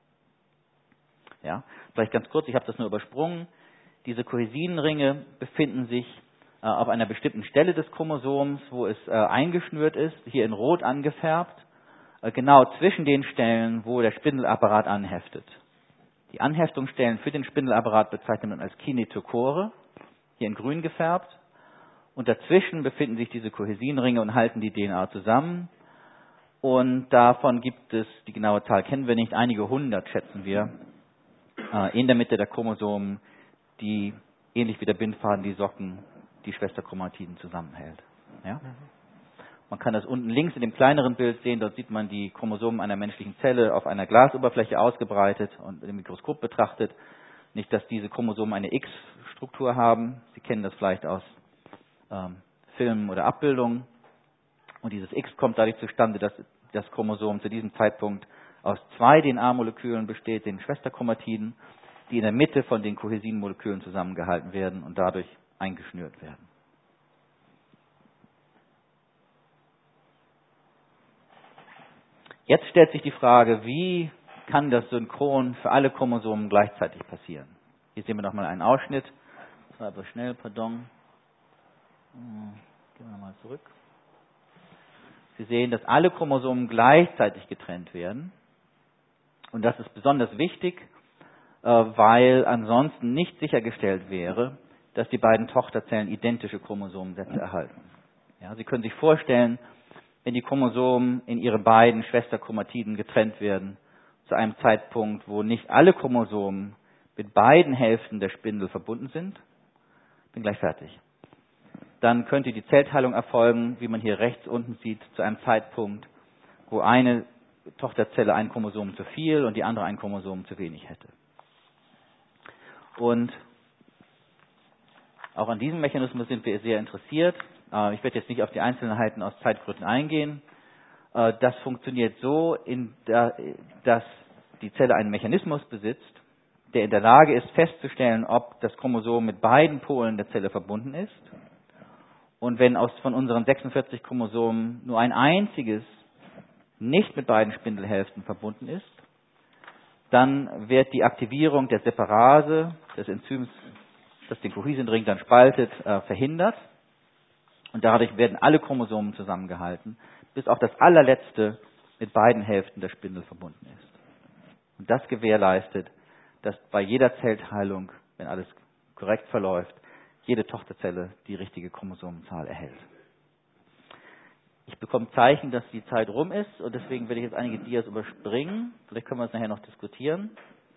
Ja, vielleicht ganz kurz, ich habe das nur übersprungen. Diese Kohäsinringe befinden sich äh, auf einer bestimmten Stelle des Chromosoms, wo es äh, eingeschnürt ist, hier in Rot angefärbt, äh, genau zwischen den Stellen, wo der Spindelapparat anheftet. Die Anheftungsstellen für den Spindelapparat bezeichnet man als Kinetochore, hier in Grün gefärbt. Und dazwischen befinden sich diese Kohäsinringe und halten die D N A zusammen. Und davon gibt es, die genaue Zahl kennen wir nicht, einige hundert schätzen wir, in der Mitte der Chromosomen, die ähnlich wie der Bindfaden die Socken, die Schwesterchromatiden zusammenhält. Ja? Man kann das unten links in dem kleineren Bild sehen, dort sieht man die Chromosomen einer menschlichen Zelle auf einer Glasoberfläche ausgebreitet und im Mikroskop betrachtet. Nicht, dass diese Chromosomen eine X-Struktur haben. Sie kennen das vielleicht aus ähm, Filmen oder Abbildungen. Und dieses X kommt dadurch zustande, dass das Chromosom zu diesem Zeitpunkt aus zwei D N A-Molekülen besteht, den Schwesterchromatiden, die in der Mitte von den Kohäsinmolekülen zusammengehalten werden und dadurch eingeschnürt werden. Jetzt stellt sich die Frage, wie kann das synchron für alle Chromosomen gleichzeitig passieren? Hier sehen wir nochmal einen Ausschnitt. Das war aber schnell, pardon. Gehen wir mal zurück. Sie sehen, dass alle Chromosomen gleichzeitig getrennt werden. Und das ist besonders wichtig, weil ansonsten nicht sichergestellt wäre, dass die beiden Tochterzellen identische Chromosomensätze erhalten. Ja, Sie können sich vorstellen, wenn die Chromosomen in ihre beiden Schwesterchromatiden getrennt werden, zu einem Zeitpunkt, wo nicht alle Chromosomen mit beiden Hälften der Spindel verbunden sind, bin gleich fertig. Dann könnte die Zellteilung erfolgen, wie man hier rechts unten sieht, zu einem Zeitpunkt, wo eine Tochterzelle ein Chromosom zu viel und die andere ein Chromosom zu wenig hätte. Und auch an diesem Mechanismus sind wir sehr interessiert. Ich werde jetzt nicht auf die Einzelheiten aus Zeitgründen eingehen. Das funktioniert so, dass die Zelle einen Mechanismus besitzt, der in der Lage ist, festzustellen, ob das Chromosom mit beiden Polen der Zelle verbunden ist. Und wenn aus von unseren sechsundvierzig Chromosomen nur ein einziges nicht mit beiden Spindelhälften verbunden ist, dann wird die Aktivierung der Separase, des Enzyms, das den Cohesinring dann spaltet, äh, verhindert. Und dadurch werden alle Chromosomen zusammengehalten, bis auch das allerletzte mit beiden Hälften der Spindel verbunden ist. Und das gewährleistet, dass bei jeder Zellteilung, wenn alles korrekt verläuft, jede Tochterzelle die richtige Chromosomenzahl erhält. Ich bekomme Zeichen, dass die Zeit rum ist und deswegen werde ich jetzt einige Dias überspringen. Vielleicht können wir es nachher noch diskutieren.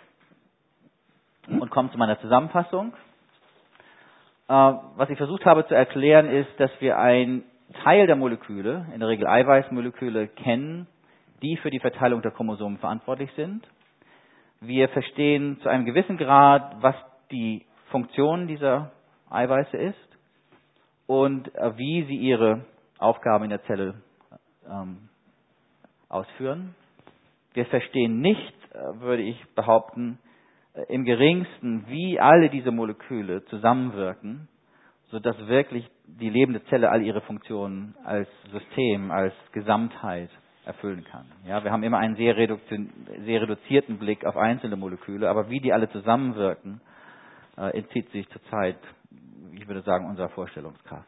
Und kommen zu meiner Zusammenfassung. Äh, was ich versucht habe zu erklären ist, dass wir einen Teil der Moleküle, in der Regel Eiweißmoleküle, kennen, die für die Verteilung der Chromosomen verantwortlich sind. Wir verstehen zu einem gewissen Grad, was die Funktion dieser Eiweiße ist und äh, wie sie ihre Aufgaben in der Zelle ähm, ausführen. Wir verstehen nicht, äh, würde ich behaupten, äh, im geringsten, wie alle diese Moleküle zusammenwirken, sodass wirklich die lebende Zelle all ihre Funktionen als System, als Gesamtheit erfüllen kann. Ja, wir haben immer einen sehr, reduzi- sehr reduzierten Blick auf einzelne Moleküle, aber wie die alle zusammenwirken, äh, entzieht sich zurzeit, ich würde sagen, unserer Vorstellungskraft.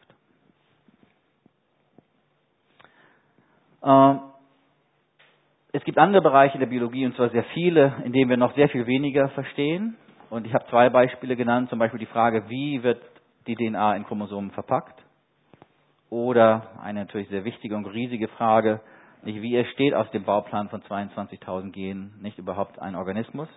Äh, es gibt andere Bereiche der Biologie, und zwar sehr viele, in denen wir noch sehr viel weniger verstehen. Und ich habe zwei Beispiele genannt, zum Beispiel die Frage, wie wird die D N A in Chromosomen verpackt? Oder eine natürlich sehr wichtige und riesige Frage, nicht, wie entsteht aus dem Bauplan von zweiundzwanzigtausend Genen nicht überhaupt ein Organismus?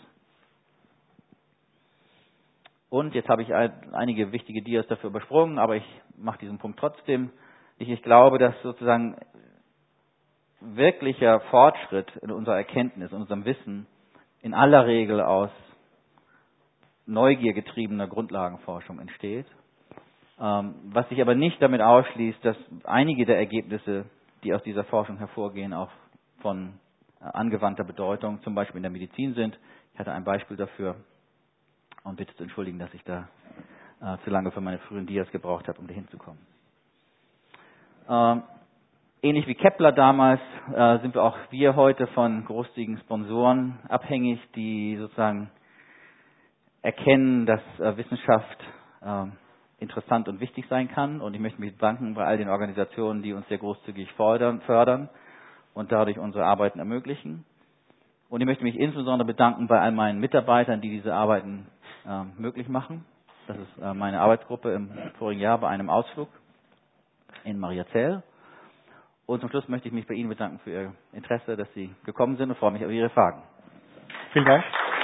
Und jetzt habe ich einige wichtige Dias dafür übersprungen, aber ich mache diesen Punkt trotzdem. Ich, ich glaube, dass sozusagen wirklicher Fortschritt in unserer Erkenntnis, in unserem Wissen in aller Regel aus neugiergetriebener Grundlagenforschung entsteht, ähm, was sich aber nicht damit ausschließt, dass einige der Ergebnisse, die aus dieser Forschung hervorgehen, auch von äh, angewandter Bedeutung, zum Beispiel in der Medizin sind. Ich hatte ein Beispiel dafür und bitte zu entschuldigen, dass ich da äh, zu lange für meine frühen Dias gebraucht habe, um dahin zu kommen. Ähm, ähnlich wie Kepler damals äh, sind wir auch wir heute von großzügigen Sponsoren abhängig, die sozusagen erkennen, dass äh, Wissenschaft äh, interessant und wichtig sein kann. Und ich möchte mich bedanken bei all den Organisationen, die uns sehr großzügig fördern, fördern und dadurch unsere Arbeiten ermöglichen. Und ich möchte mich insbesondere bedanken bei all meinen Mitarbeitern, die diese Arbeiten äh, möglich machen. Das ist äh, meine Arbeitsgruppe im vorigen Jahr bei einem Ausflug. in Mariazell. Und zum Schluss möchte ich mich bei Ihnen bedanken für Ihr Interesse, dass Sie gekommen sind und freue mich auf Ihre Fragen. Vielen Dank.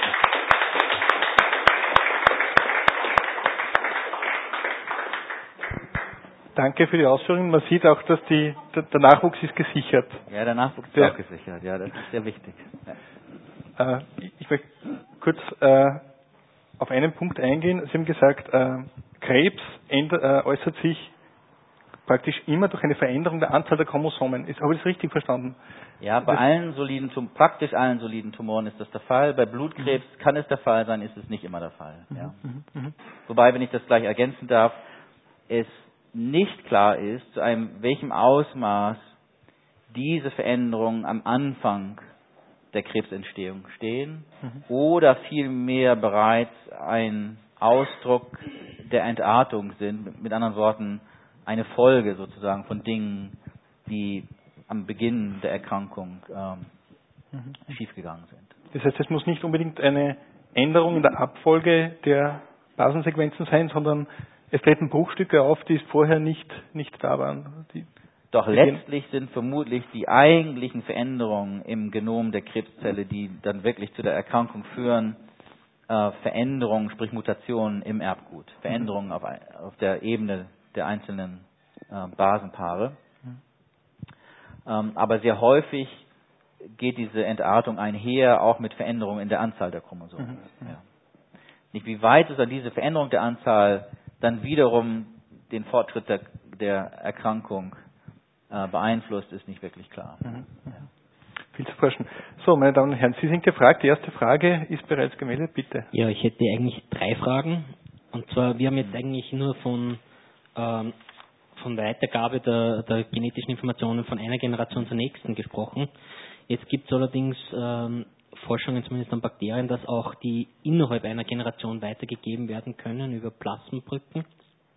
Danke für die Ausführungen. Man sieht auch, dass die, der Nachwuchs ist gesichert. Ja, der Nachwuchs ist der, auch gesichert. Ja, das ist sehr wichtig. Ja. Äh, ich möchte kurz äh, auf einen Punkt eingehen. Sie haben gesagt, äh, Krebs ändert, äh, äußert sich praktisch immer durch eine Veränderung der Anzahl der Chromosomen. Ist, habe ich das richtig verstanden? Ja, bei das allen soliden, praktisch allen soliden Tumoren ist das der Fall. Bei Blutkrebs mhm. kann es der Fall sein, ist es nicht immer der Fall. Mhm. Ja. Mhm. Wobei, wenn ich das gleich ergänzen darf, es nicht klar ist, zu einem welchem Ausmaß diese Veränderungen am Anfang der Krebsentstehung stehen mhm. oder vielmehr bereits ein Ausdruck der Entartung sind, mit anderen Worten eine Folge sozusagen von Dingen, die am Beginn der Erkrankung ähm, mhm. schiefgegangen sind. Das heißt, es muss nicht unbedingt eine Änderung in der Abfolge der Basensequenzen sein, sondern es treten Bruchstücke auf, die vorher nicht, nicht da waren. Die, Doch die letztlich sind vermutlich die eigentlichen Veränderungen im Genom der Krebszelle, die dann wirklich zu der Erkrankung führen, äh, Veränderungen, sprich Mutationen im Erbgut. Veränderungen mhm. auf, auf der Ebene der einzelnen äh, Basenpaare. Mhm. Ähm, aber sehr häufig geht diese Entartung einher, auch mit Veränderungen in der Anzahl der Chromosomen. Mhm. Ja. Nicht wie weit es an diese Veränderung der Anzahl dann wiederum den Fortschritt der, der Erkrankung äh, beeinflusst, ist nicht wirklich klar. Mhm. Ja. Viel zu forschen. So, meine Damen und Herren, Sie sind gefragt. Die erste Frage ist bereits gemeldet, bitte. Ja, ich hätte eigentlich drei Fragen. Und zwar, wir haben jetzt eigentlich nur von, ähm, von Weitergabe der, der genetischen Informationen von einer Generation zur nächsten gesprochen. Jetzt gibt es allerdings ähm, Forschungen zumindest an Bakterien, dass auch die innerhalb einer Generation weitergegeben werden können über Plasmenbrücken.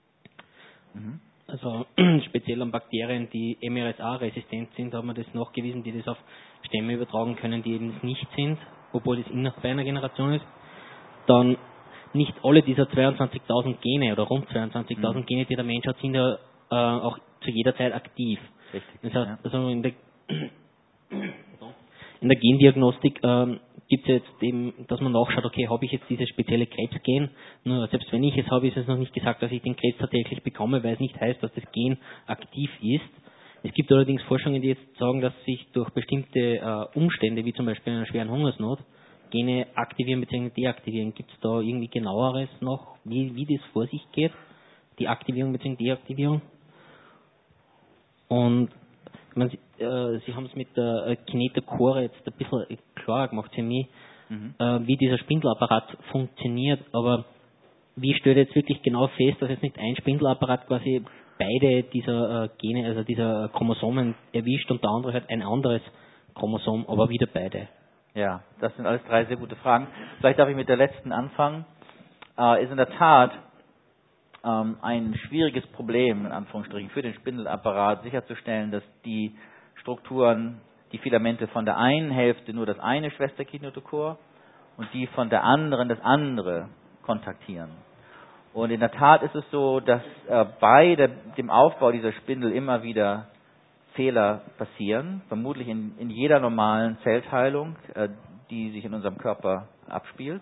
Mhm. Also speziell an Bakterien, die M R S A-resistent sind, haben wir das nachgewiesen, die das auf Stämme übertragen können, die eben nicht sind, obwohl es innerhalb einer Generation ist. Dann nicht alle dieser zweiundzwanzigtausend Gene oder rund zweiundzwanzigtausend mhm. Gene, die der Mensch hat, sind ja äh, auch zu jeder Zeit aktiv. Richtig, das heißt, ja. also in der In der Gendiagnostik ähm, gibt es jetzt eben, dass man nachschaut, okay, habe ich jetzt dieses spezielle Krebsgen? Nur selbst wenn ich es habe, ist es noch nicht gesagt, dass ich den Krebs tatsächlich bekomme, weil es nicht heißt, dass das Gen aktiv ist. Es gibt allerdings Forschungen, die jetzt sagen, dass sich durch bestimmte äh, Umstände, wie zum Beispiel einer schweren Hungersnot, Gene aktivieren bzw. deaktivieren. Gibt es da irgendwie genaueres noch, wie, wie das vor sich geht? Die Aktivierung bzw. Deaktivierung? Und Man, äh, Sie haben es mit der äh, Kinetochore jetzt ein bisschen klarer gemacht für mich, mhm. äh, wie dieser Spindelapparat funktioniert, aber wie stellt jetzt wirklich genau fest, dass jetzt nicht ein Spindelapparat quasi beide dieser äh, Gene, also dieser Chromosomen erwischt und der andere halt ein anderes Chromosom, aber wieder beide? Ja, das sind alles drei sehr gute Fragen. Vielleicht darf ich mit der letzten anfangen. Äh, ist in der Tat ähm, ein schwieriges Problem, in Anführungsstrichen, für den Spindelapparat sicherzustellen, dass die Strukturen, die Filamente von der einen Hälfte nur das eine Schwesterkinetochor und die von der anderen das andere kontaktieren. Und in der Tat ist es so, dass äh, bei der, dem Aufbau dieser Spindel immer wieder Fehler passieren, vermutlich in, in jeder normalen Zellteilung, äh, die sich in unserem Körper abspielt.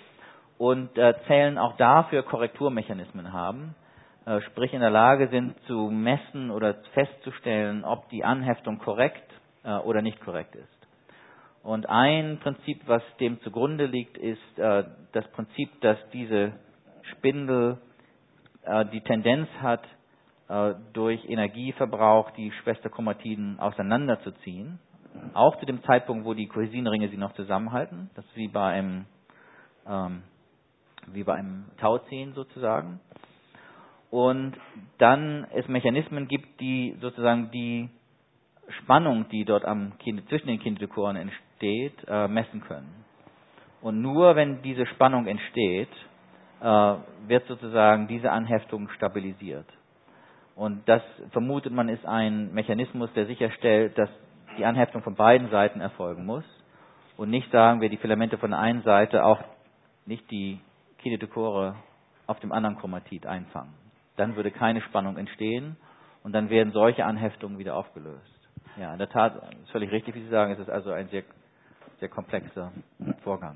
Und äh, Zellen auch dafür Korrekturmechanismen haben, äh, sprich in der Lage sind zu messen oder festzustellen, ob die Anheftung korrekt äh, oder nicht korrekt ist. Und ein Prinzip, was dem zugrunde liegt, ist äh, das Prinzip, dass diese Spindel äh, die Tendenz hat, äh, durch Energieverbrauch die Schwesterchromatiden auseinanderzuziehen, auch zu dem Zeitpunkt, wo die Cohesinringe sie noch zusammenhalten. Das ist wie bei einem ähm, wie bei einem Tauziehen sozusagen. Und dann es Mechanismen gibt, die sozusagen die Spannung, die dort am kind, zwischen den Kinetochoren entsteht, äh, messen können. Und nur wenn diese Spannung entsteht, äh, wird sozusagen diese Anheftung stabilisiert. Und das, vermutet man, ist ein Mechanismus, der sicherstellt, dass die Anheftung von beiden Seiten erfolgen muss. Und nicht, sagen wir, die Filamente von der einen Seite auch nicht die Kinetochore auf dem anderen Chromatid einfangen. Dann würde keine Spannung entstehen Und dann werden solche Anheftungen wieder aufgelöst. Ja, in der Tat, ist völlig richtig, wie Sie sagen, es ist also ein sehr, sehr komplexer Vorgang.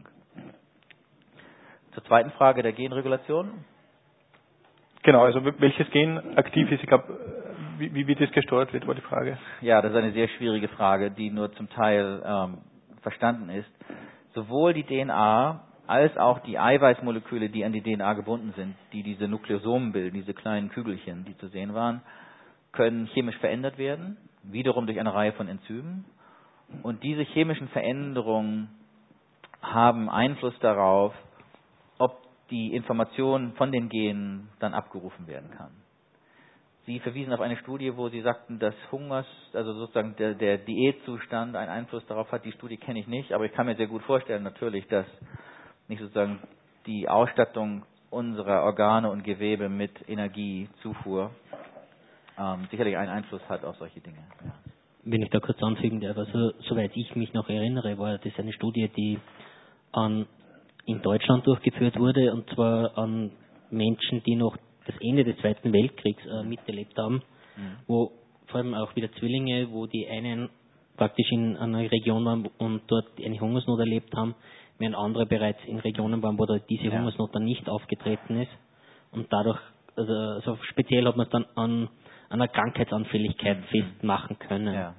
Zur zweiten Frage der Genregulation. Genau, also welches Gen aktiv ist, ich glaube, wie, wie, wie das gesteuert wird, war die Frage. Ja, das ist eine sehr schwierige Frage, die nur zum Teil ähm, verstanden ist. Sowohl die D N A als auch die Eiweißmoleküle, die an die D N A gebunden sind, die diese Nukleosomen bilden, diese kleinen Kügelchen, die zu sehen waren, können chemisch verändert werden, wiederum durch eine Reihe von Enzymen. Und diese chemischen Veränderungen haben Einfluss darauf, ob die Information von den Genen dann abgerufen werden kann. Sie verwiesen auf eine Studie, wo Sie sagten, dass Hungers, also sozusagen der, der Diätzustand einen Einfluss darauf hat. Die Studie kenne ich nicht, aber ich kann mir sehr gut vorstellen natürlich, dass nicht sozusagen die Ausstattung unserer Organe und Gewebe mit Energiezufuhr ähm, sicherlich einen Einfluss hat auf solche Dinge. Ja. Wenn ich da kurz anfügen darf, also soweit ich mich noch erinnere, war das eine Studie, die an, in Deutschland durchgeführt wurde, und zwar an Menschen, die noch das Ende des Zweiten Weltkriegs äh, miterlebt haben, mhm. wo vor allem auch wieder Zwillinge, wo die einen praktisch in einer Region waren und dort eine Hungersnot erlebt haben, während andere bereits in Regionen waren, wo da diese ja. Hungersnot dann nicht aufgetreten ist. Und dadurch, also, also speziell hat man es dann an einer Krankheitsanfälligkeit mhm. festmachen können. Ja.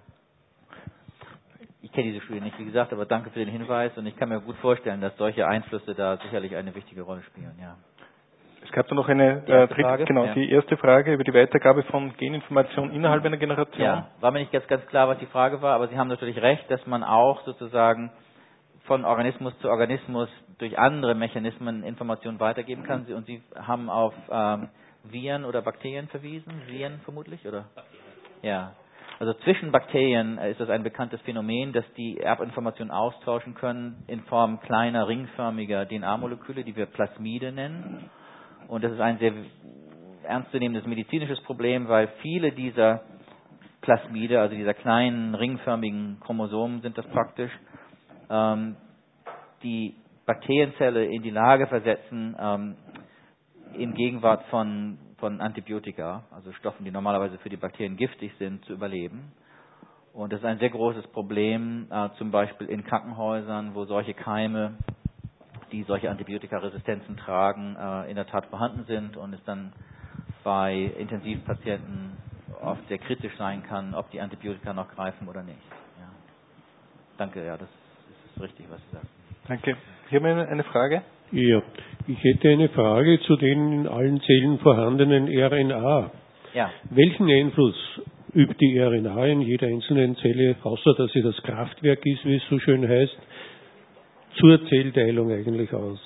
Ich kenne diese Studie nicht, wie gesagt, aber danke für den Hinweis, und ich kann mir gut vorstellen, dass solche Einflüsse da sicherlich eine wichtige Rolle spielen. Ja. Es gab da noch eine die erste äh, dritte, Frage. genau, ja. die erste Frage über die Weitergabe von Geninformation innerhalb einer Generation. Ja, war mir nicht ganz, ganz klar, was die Frage war, aber Sie haben natürlich recht, dass man auch sozusagen von Organismus zu Organismus durch andere Mechanismen Informationen weitergeben kann. Und Sie haben auf ähm, Viren oder Bakterien verwiesen? Viren vermutlich, oder? Ja. Also zwischen Bakterien ist das ein bekanntes Phänomen, dass die Erbinformationen austauschen können in Form kleiner, ringförmiger D N A-Moleküle, die wir Plasmide nennen. Und das ist ein sehr ernstzunehmendes medizinisches Problem, weil viele dieser Plasmide, also dieser kleinen, ringförmigen Chromosomen sind das praktisch, ähm, die Bakterienzelle in die Lage versetzen, ähm, in Gegenwart von, von Antibiotika, also Stoffen, die normalerweise für die Bakterien giftig sind, zu überleben. Und das ist ein sehr großes Problem, äh, zum Beispiel in Krankenhäusern, wo solche Keime, die solche Antibiotikaresistenzen tragen, äh, in der Tat vorhanden sind und es dann bei Intensivpatienten oft sehr kritisch sein kann, ob die Antibiotika noch greifen oder nicht. Ja. Danke, ja, das ist richtig, was Sie sagen. Danke. Hier haben wir eine Frage. Ja, ich hätte eine Frage zu den in allen Zellen vorhandenen R N A. Ja. Welchen Einfluss übt die R N A in jeder einzelnen Zelle, außer dass sie das Kraftwerk ist, wie es so schön heißt, zur Zellteilung eigentlich aus?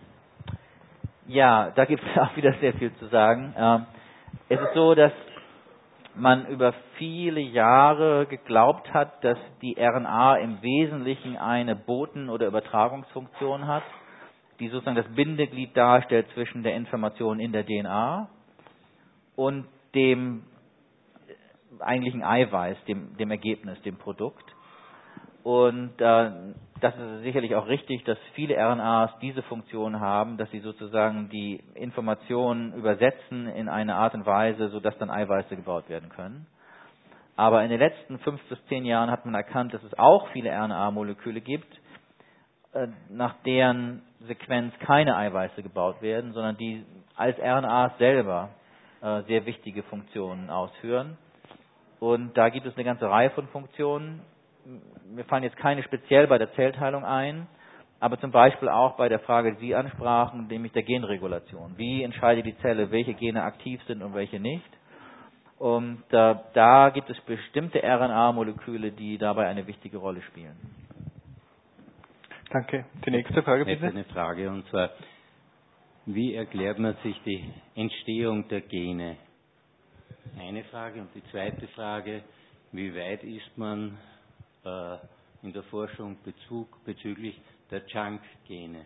Ja, da gibt es auch wieder sehr viel zu sagen. Ähm, es ist so, dass man über viele Jahre geglaubt hat, dass die R N A im Wesentlichen eine Boten- oder Übertragungsfunktion hat, die sozusagen das Bindeglied darstellt zwischen der Information in der D N A und dem eigentlichen Eiweiß, dem, dem Ergebnis, dem Produkt. Und äh, das ist sicherlich auch richtig, dass viele R N As diese Funktion haben, dass sie sozusagen die Informationen übersetzen in eine Art und Weise, sodass dann Eiweiße gebaut werden können. Aber in den letzten fünf bis zehn Jahren hat man erkannt, dass es auch viele R N A-Moleküle gibt, äh, nach deren Sequenz keine Eiweiße gebaut werden, sondern die als R N As selber äh, sehr wichtige Funktionen ausführen. Und da gibt es eine ganze Reihe von Funktionen. Mir fallen jetzt keine speziell bei der Zellteilung ein, aber zum Beispiel auch bei der Frage, die Sie ansprachen, nämlich der Genregulation. Wie entscheidet die Zelle, welche Gene aktiv sind und welche nicht? Und äh, da gibt es bestimmte R N A-Moleküle, die dabei eine wichtige Rolle spielen. Danke. Die nächste Frage bitte. Ich hätte eine Frage, und zwar, wie erklärt man sich die Entstehung der Gene? Eine Frage. Und die zweite Frage, wie weit ist man in der Forschung Bezug bezüglich der Junk-Gene?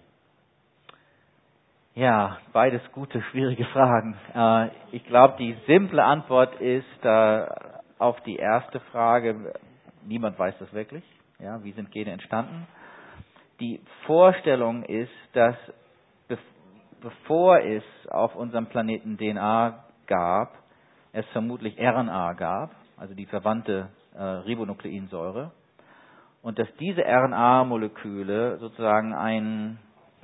Ja, beides gute, schwierige Fragen. Ich glaube, die simple Antwort ist auf die erste Frage, niemand weiß das wirklich. Ja, wie sind Gene entstanden? Die Vorstellung ist, dass bevor es auf unserem Planeten D N A gab, es vermutlich R N A gab, also die verwandte äh, Ribonukleinsäure, und dass diese R N A-Moleküle sozusagen ein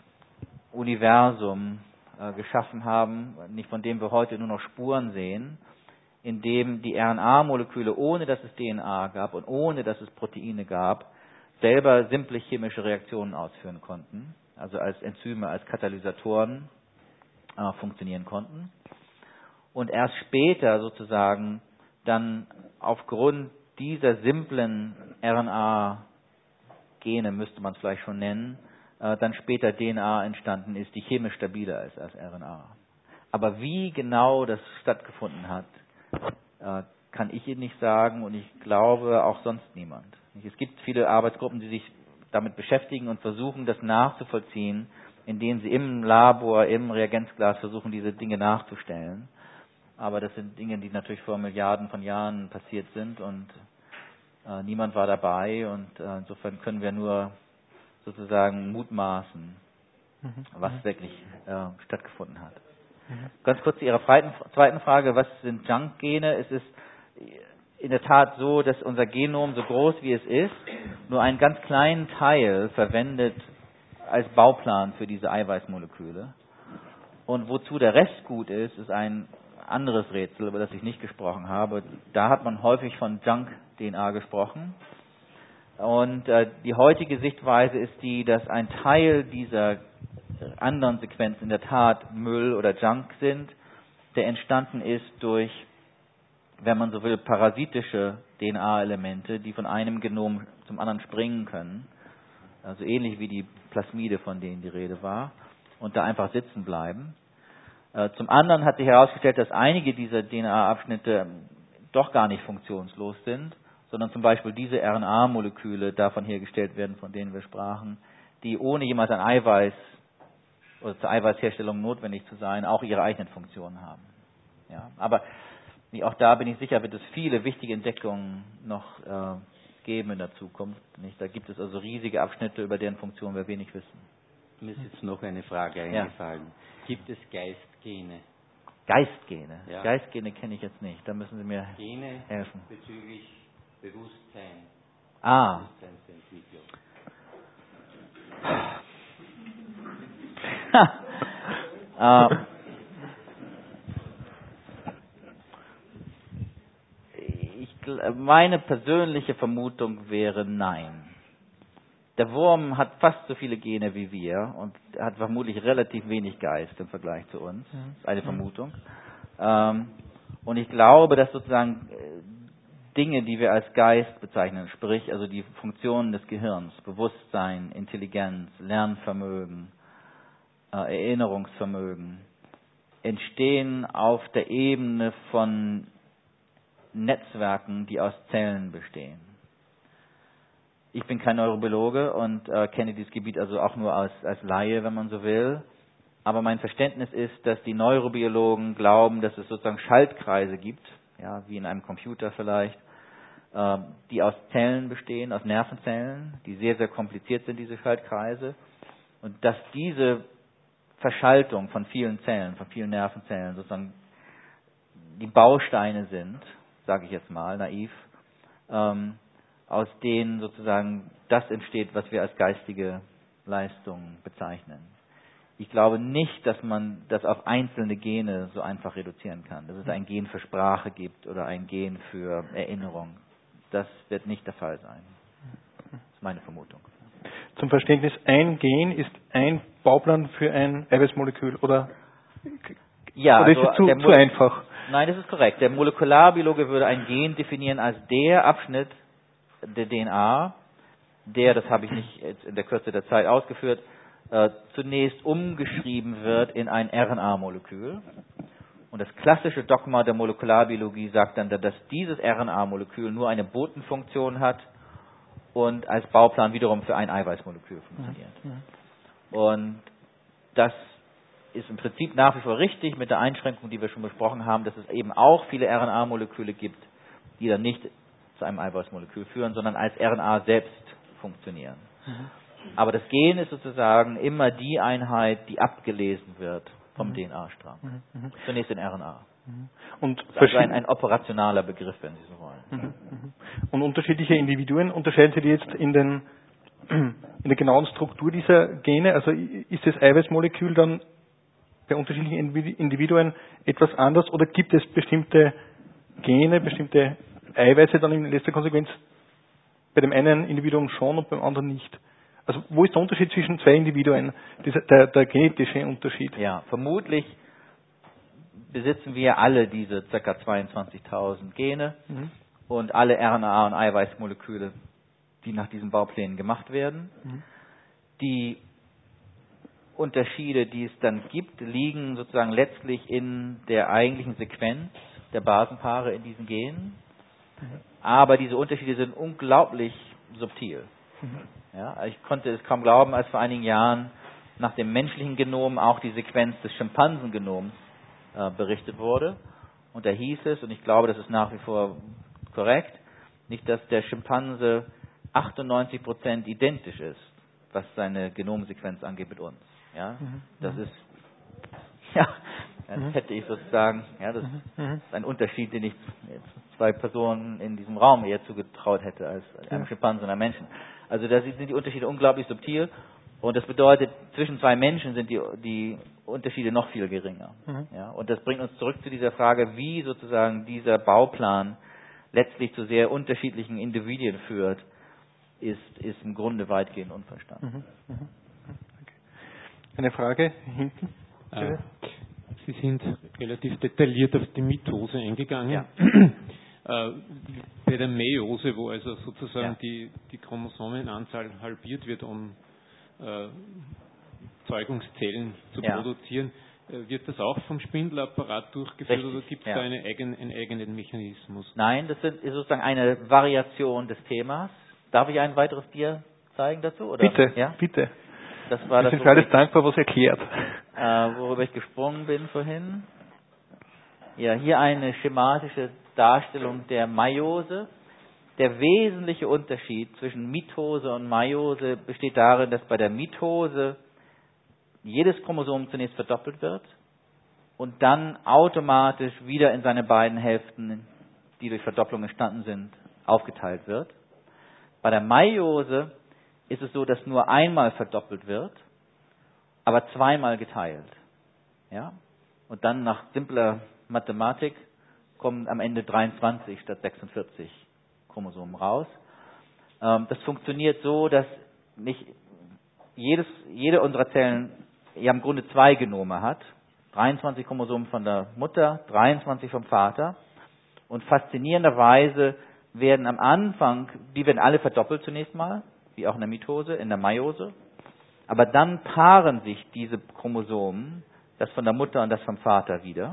Universum äh, geschaffen haben, nicht von dem wir heute nur noch Spuren sehen, in dem die R N A-Moleküle, ohne dass es D N A gab und ohne dass es Proteine gab, selber simple chemische Reaktionen ausführen konnten, also als Enzyme, als Katalysatoren äh, funktionieren konnten. Und erst später sozusagen dann aufgrund dieser simplen R N A-Gene, müsste man es vielleicht schon nennen, äh, dann später D N A entstanden ist, die chemisch stabiler ist als R N A. Aber wie genau das stattgefunden hat, äh, kann ich Ihnen nicht sagen und ich glaube auch sonst niemand. Es gibt viele Arbeitsgruppen, die sich damit beschäftigen und versuchen, das nachzuvollziehen, indem sie im Labor, im Reagenzglas versuchen, diese Dinge nachzustellen. Aber das sind Dinge, die natürlich vor Milliarden von Jahren passiert sind und äh, niemand war dabei und äh, insofern können wir nur sozusagen mutmaßen, mhm. was wirklich äh, stattgefunden hat. Mhm. Ganz kurz zu Ihrer zweiten Frage, was sind Junk-Gene? Es ist in der Tat so, dass unser Genom, so groß wie es ist, nur einen ganz kleinen Teil verwendet als Bauplan für diese Eiweißmoleküle. Und wozu der Rest gut ist, ist ein anderes Rätsel, über das ich nicht gesprochen habe. Da hat man häufig von Junk-D N A gesprochen. Und äh, die heutige Sichtweise ist die, dass ein Teil dieser anderen Sequenzen in der Tat Müll oder Junk sind, der entstanden ist durch, wenn man so will, parasitische D N A-Elemente, die von einem Genom zum anderen springen können. Also ähnlich wie die Plasmide, von denen die Rede war, und da einfach sitzen bleiben. Zum anderen hat sich herausgestellt, dass einige dieser D N A-Abschnitte doch gar nicht funktionslos sind, sondern zum Beispiel diese R N A-Moleküle davon hergestellt werden, von denen wir sprachen, die ohne jemals ein Eiweiß oder zur Eiweißherstellung notwendig zu sein, auch ihre eigenen Funktionen haben. Ja, aber auch da bin ich sicher, wird es viele wichtige Entdeckungen noch äh, geben in der Zukunft. Nicht? Da gibt es also riesige Abschnitte, über deren Funktion wir wenig wissen. Mir ist jetzt noch eine Frage eingefallen. Ja. Gibt es Geistgene? Geistgene? Ja. Geistgene kenne ich jetzt nicht. Da müssen Sie mir Gene helfen. Bezüglich Bewusstsein. Ah. Bewusstseinsentwicklung. uh, ich, meine persönliche Vermutung wäre nein. Der Wurm hat fast so viele Gene wie wir und hat vermutlich relativ wenig Geist im Vergleich zu uns. Das ist eine Vermutung. Ähm, und ich glaube, dass sozusagen Dinge, die wir als Geist bezeichnen, sprich also die Funktionen des Gehirns, Bewusstsein, Intelligenz, Lernvermögen, äh, Erinnerungsvermögen, entstehen auf der Ebene von Netzwerken, die aus Zellen bestehen. Ich bin kein Neurobiologe und äh, kenne dieses Gebiet also auch nur als, als Laie, wenn man so will. Aber mein Verständnis ist, dass die Neurobiologen glauben, dass es sozusagen Schaltkreise gibt, ja, wie in einem Computer vielleicht, äh, die aus Zellen bestehen, aus Nervenzellen, die sehr, sehr kompliziert sind, diese Schaltkreise. Und dass diese Verschaltung von vielen Zellen, von vielen Nervenzellen sozusagen die Bausteine sind, sage ich jetzt mal, naiv, ähm, aus denen sozusagen das entsteht, was wir als geistige Leistung bezeichnen. Ich glaube nicht, dass man das auf einzelne Gene so einfach reduzieren kann, dass es ein Gen für Sprache gibt oder ein Gen für Erinnerung. Das wird nicht der Fall sein. Das ist meine Vermutung. Zum Verständnis, ein Gen ist ein Bauplan für ein Eiweißmolekül, oder? Ja, oder ist also es zu, der zu einfach? Nein, das ist korrekt. Der Molekularbiologe würde ein Gen definieren als der Abschnitt der D N A, der, das habe ich nicht jetzt in der Kürze der Zeit ausgeführt, äh, zunächst umgeschrieben wird in ein R N A-Molekül. Und das klassische Dogma der Molekularbiologie sagt dann, dass dieses R N A-Molekül nur eine Botenfunktion hat und als Bauplan wiederum für ein Eiweißmolekül funktioniert. Und das ist im Prinzip nach wie vor richtig, mit der Einschränkung, die wir schon besprochen haben, dass es eben auch viele R N A-Moleküle gibt, die dann nicht zu einem Eiweißmolekül führen, sondern als R N A selbst funktionieren. Mhm. Aber das Gen ist sozusagen immer die Einheit, die abgelesen wird vom mhm. D N A-Strang. Mhm. Zunächst in R N A. Und also ein, ein operationaler Begriff, wenn Sie so wollen. Und unterschiedliche Individuen, unterscheiden Sie die jetzt in den in der genauen Struktur dieser Gene? Also ist das Eiweißmolekül dann bei unterschiedlichen Individuen etwas anders oder gibt es bestimmte Gene, bestimmte Eiweiße dann in letzter Konsequenz bei dem einen Individuum schon und beim anderen nicht? Also wo ist der Unterschied zwischen zwei Individuen, dieser, der, der genetische Unterschied? Ja, vermutlich besitzen wir alle diese ca. zweiundzwanzigtausend Gene mhm. und alle R N A- und Eiweißmoleküle, die nach diesen Bauplänen gemacht werden. Mhm. Die Unterschiede, die es dann gibt, liegen sozusagen letztlich in der eigentlichen Sequenz der Basenpaare in diesen Genen. Mhm. Aber diese Unterschiede sind unglaublich subtil. Mhm. Ja, ich konnte es kaum glauben, als vor einigen Jahren nach dem menschlichen Genom auch die Sequenz des Schimpansengenoms äh, berichtet wurde. Und da hieß es, und ich glaube, das ist nach wie vor korrekt, nicht, dass der Schimpanse achtundneunzig Prozent identisch ist, was seine Genomsequenz angeht mit uns. Ja, mhm. das ist, ja, das mhm. hätte ich sozusagen, ja, das mhm. ist ein Unterschied, den ich jetzt zwei Personen in diesem Raum eher zugetraut hätte als einem ja. Schimpansen und einem Menschen. Also da sind die Unterschiede unglaublich subtil und das bedeutet, zwischen zwei Menschen sind die, die Unterschiede noch viel geringer. Mhm. Ja, und das bringt uns zurück zu dieser Frage, wie sozusagen dieser Bauplan letztlich zu sehr unterschiedlichen Individuen führt, ist, ist im Grunde weitgehend unverstanden. Mhm. Mhm. Okay. Eine Frage hinten? Äh, Sie sind relativ detailliert auf die Mitose eingegangen. Ja. Äh, bei der Meiose, wo also sozusagen ja. die, die Chromosomenanzahl halbiert wird, um äh, Zeugungszellen zu ja. produzieren, äh, wird das auch vom Spindelapparat durchgeführt Richtig, oder gibt es ja. da eine eigen, einen eigenen Mechanismus? Nein, das ist sozusagen eine Variation des Themas. Darf ich ein weiteres Tier zeigen dazu? Oder? Bitte, ja? bitte. Das war Wir das, sind für alles dankbar, was erklärt. Äh, worüber ich gesprungen bin vorhin. Ja, hier eine schematische Darstellung der Meiose. Der wesentliche Unterschied zwischen Mitose und Meiose besteht darin, dass bei der Mitose jedes Chromosom zunächst verdoppelt wird und dann automatisch wieder in seine beiden Hälften, die durch Verdopplung entstanden sind, aufgeteilt wird. Bei der Meiose ist es so, dass nur einmal verdoppelt wird, aber zweimal geteilt. Ja? Und dann nach simpler Mathematik kommen am Ende dreiundzwanzig statt sechsundvierzig Chromosomen raus. Ähm, das funktioniert so, dass nicht jedes, jede unserer Zellen ja im Grunde zwei Genome hat. dreiundzwanzig Chromosomen von der Mutter, dreiundzwanzig vom Vater. Und faszinierenderweise werden am Anfang, die werden alle verdoppelt zunächst mal, wie auch in der Mitose, in der Meiose. Aber dann paaren sich diese Chromosomen, das von der Mutter und das vom Vater wieder.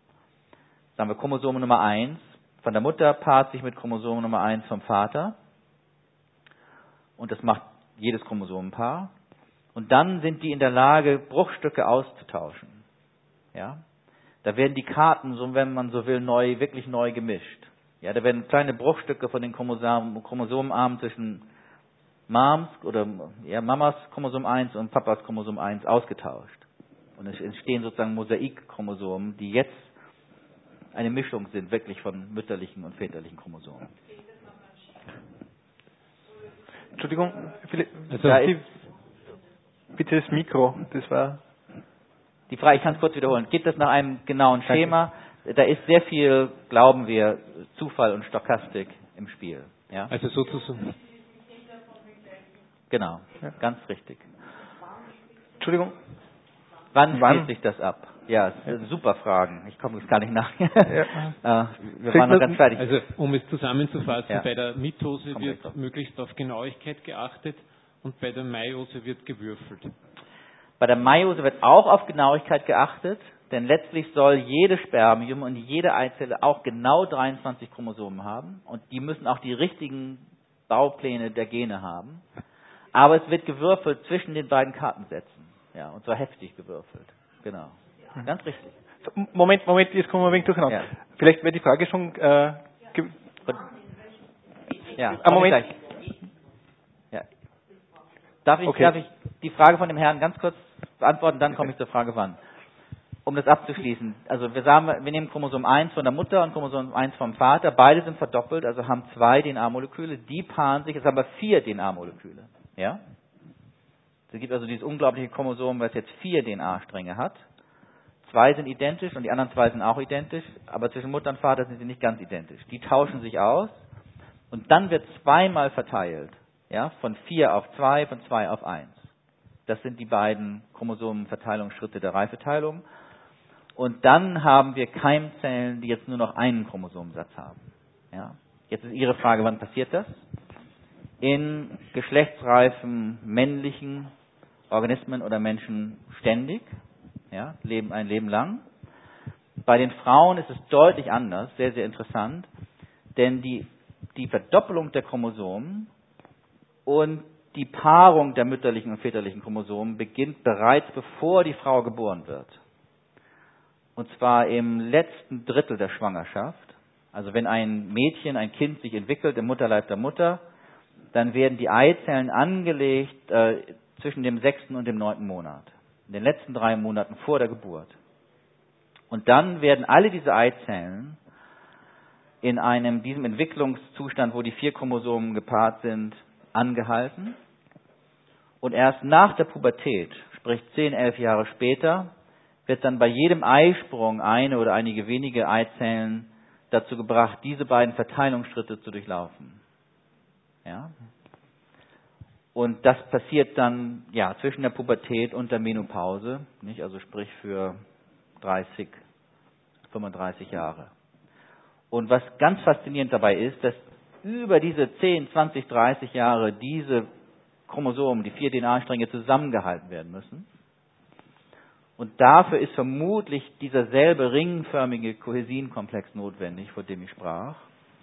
Dann haben wir Chromosom Nummer eins von der Mutter paart sich mit Chromosom Nummer eins vom Vater. Und das macht jedes Chromosomenpaar. Und dann sind die in der Lage, Bruchstücke auszutauschen. Ja? Da werden die Karten, so wenn man so will, neu, wirklich neu gemischt. Ja, da werden kleine Bruchstücke von den Chromosom, Chromosomenarmen zwischen Mams oder ja, Mamas Chromosom eins und Papas Chromosom eins ausgetauscht. Und es entstehen sozusagen Mosaikchromosomen, die jetzt eine Mischung sind, wirklich von mütterlichen und väterlichen Chromosomen. Entschuldigung, also da ist, bitte das Mikro, das war... Die Frage, ich kann es kurz wiederholen. Geht das nach einem genauen Schema? Da ist sehr viel, glauben wir, Zufall und Stochastik im Spiel. Ja? Also sozusagen. Genau, ja. Ganz richtig. Entschuldigung. Wann, Wann? spielt sich das ab? Ja, das sind super Fragen. Ich komme jetzt gar nicht nach. Ja. äh, wir Vielleicht waren noch ganz fertig. Also, um es zusammenzufassen, ja. bei der Mitose Komm wird möglichst auf Genauigkeit geachtet und bei der Meiose wird gewürfelt. Bei der Meiose wird auch auf Genauigkeit geachtet, denn letztlich soll jedes Spermium und jede Eizelle auch genau dreiundzwanzig Chromosomen haben und die müssen auch die richtigen Baupläne der Gene haben. Aber es wird gewürfelt zwischen den beiden Kartensätzen. Ja, und zwar heftig gewürfelt. Genau. Ganz richtig. Moment, Moment, jetzt kommen wir ein wenig durcheinander. Ja. Vielleicht wäre die Frage schon... Äh, ja, ah, Moment. Ja. Darf ich, okay. darf ich die Frage von dem Herrn ganz kurz beantworten, dann komme ich zur Frage wann. um das abzuschließen, also wir sagen, wir nehmen Chromosom eins von der Mutter und Chromosom eins vom Vater, beide sind verdoppelt, also haben zwei D N A-Moleküle, die paaren sich, es haben aber vier D N A-Moleküle. Ja? Es gibt also dieses unglaubliche Chromosom, was jetzt vier D N A-Stränge hat. Zwei sind identisch und die anderen zwei sind auch identisch, aber zwischen Mutter und Vater sind sie nicht ganz identisch. Die tauschen sich aus und dann wird zweimal verteilt, ja, von vier auf zwei, von zwei auf eins. Das sind die beiden Chromosomenverteilungsschritte der Reifeteilung. Und dann haben wir Keimzellen, die jetzt nur noch einen Chromosomensatz haben. Ja. Jetzt ist Ihre Frage, wann passiert das? In geschlechtsreifen männlichen Organismen oder Menschen ständig, ja, leben ein Leben lang. Bei den Frauen ist es deutlich anders, sehr, sehr interessant, denn die, die Verdoppelung der Chromosomen und die Paarung der mütterlichen und väterlichen Chromosomen beginnt bereits bevor die Frau geboren wird. Und zwar im letzten Drittel der Schwangerschaft. Also wenn ein Mädchen, ein Kind sich entwickelt im Mutterleib der Mutter, dann werden die Eizellen angelegt äh, zwischen dem sechsten und dem neunten Monat. In den letzten drei Monaten vor der Geburt. Und dann werden alle diese Eizellen in einem, diesem Entwicklungszustand, wo die vier Chromosomen gepaart sind, angehalten. Und erst nach der Pubertät, sprich zehn, elf Jahre später, wird dann bei jedem Eisprung eine oder einige wenige Eizellen dazu gebracht, diese beiden Verteilungsschritte zu durchlaufen. Ja? Und das passiert dann ja zwischen der Pubertät und der Menopause, nicht? Also sprich für dreißig, fünfunddreißig Jahre. Und was ganz faszinierend dabei ist, dass über diese zehn, zwanzig, dreißig Jahre diese Chromosomen, die vier D N A-Stränge zusammengehalten werden müssen. Und dafür ist vermutlich dieser selbe ringförmige Kohäsinkomplex notwendig, von dem ich sprach,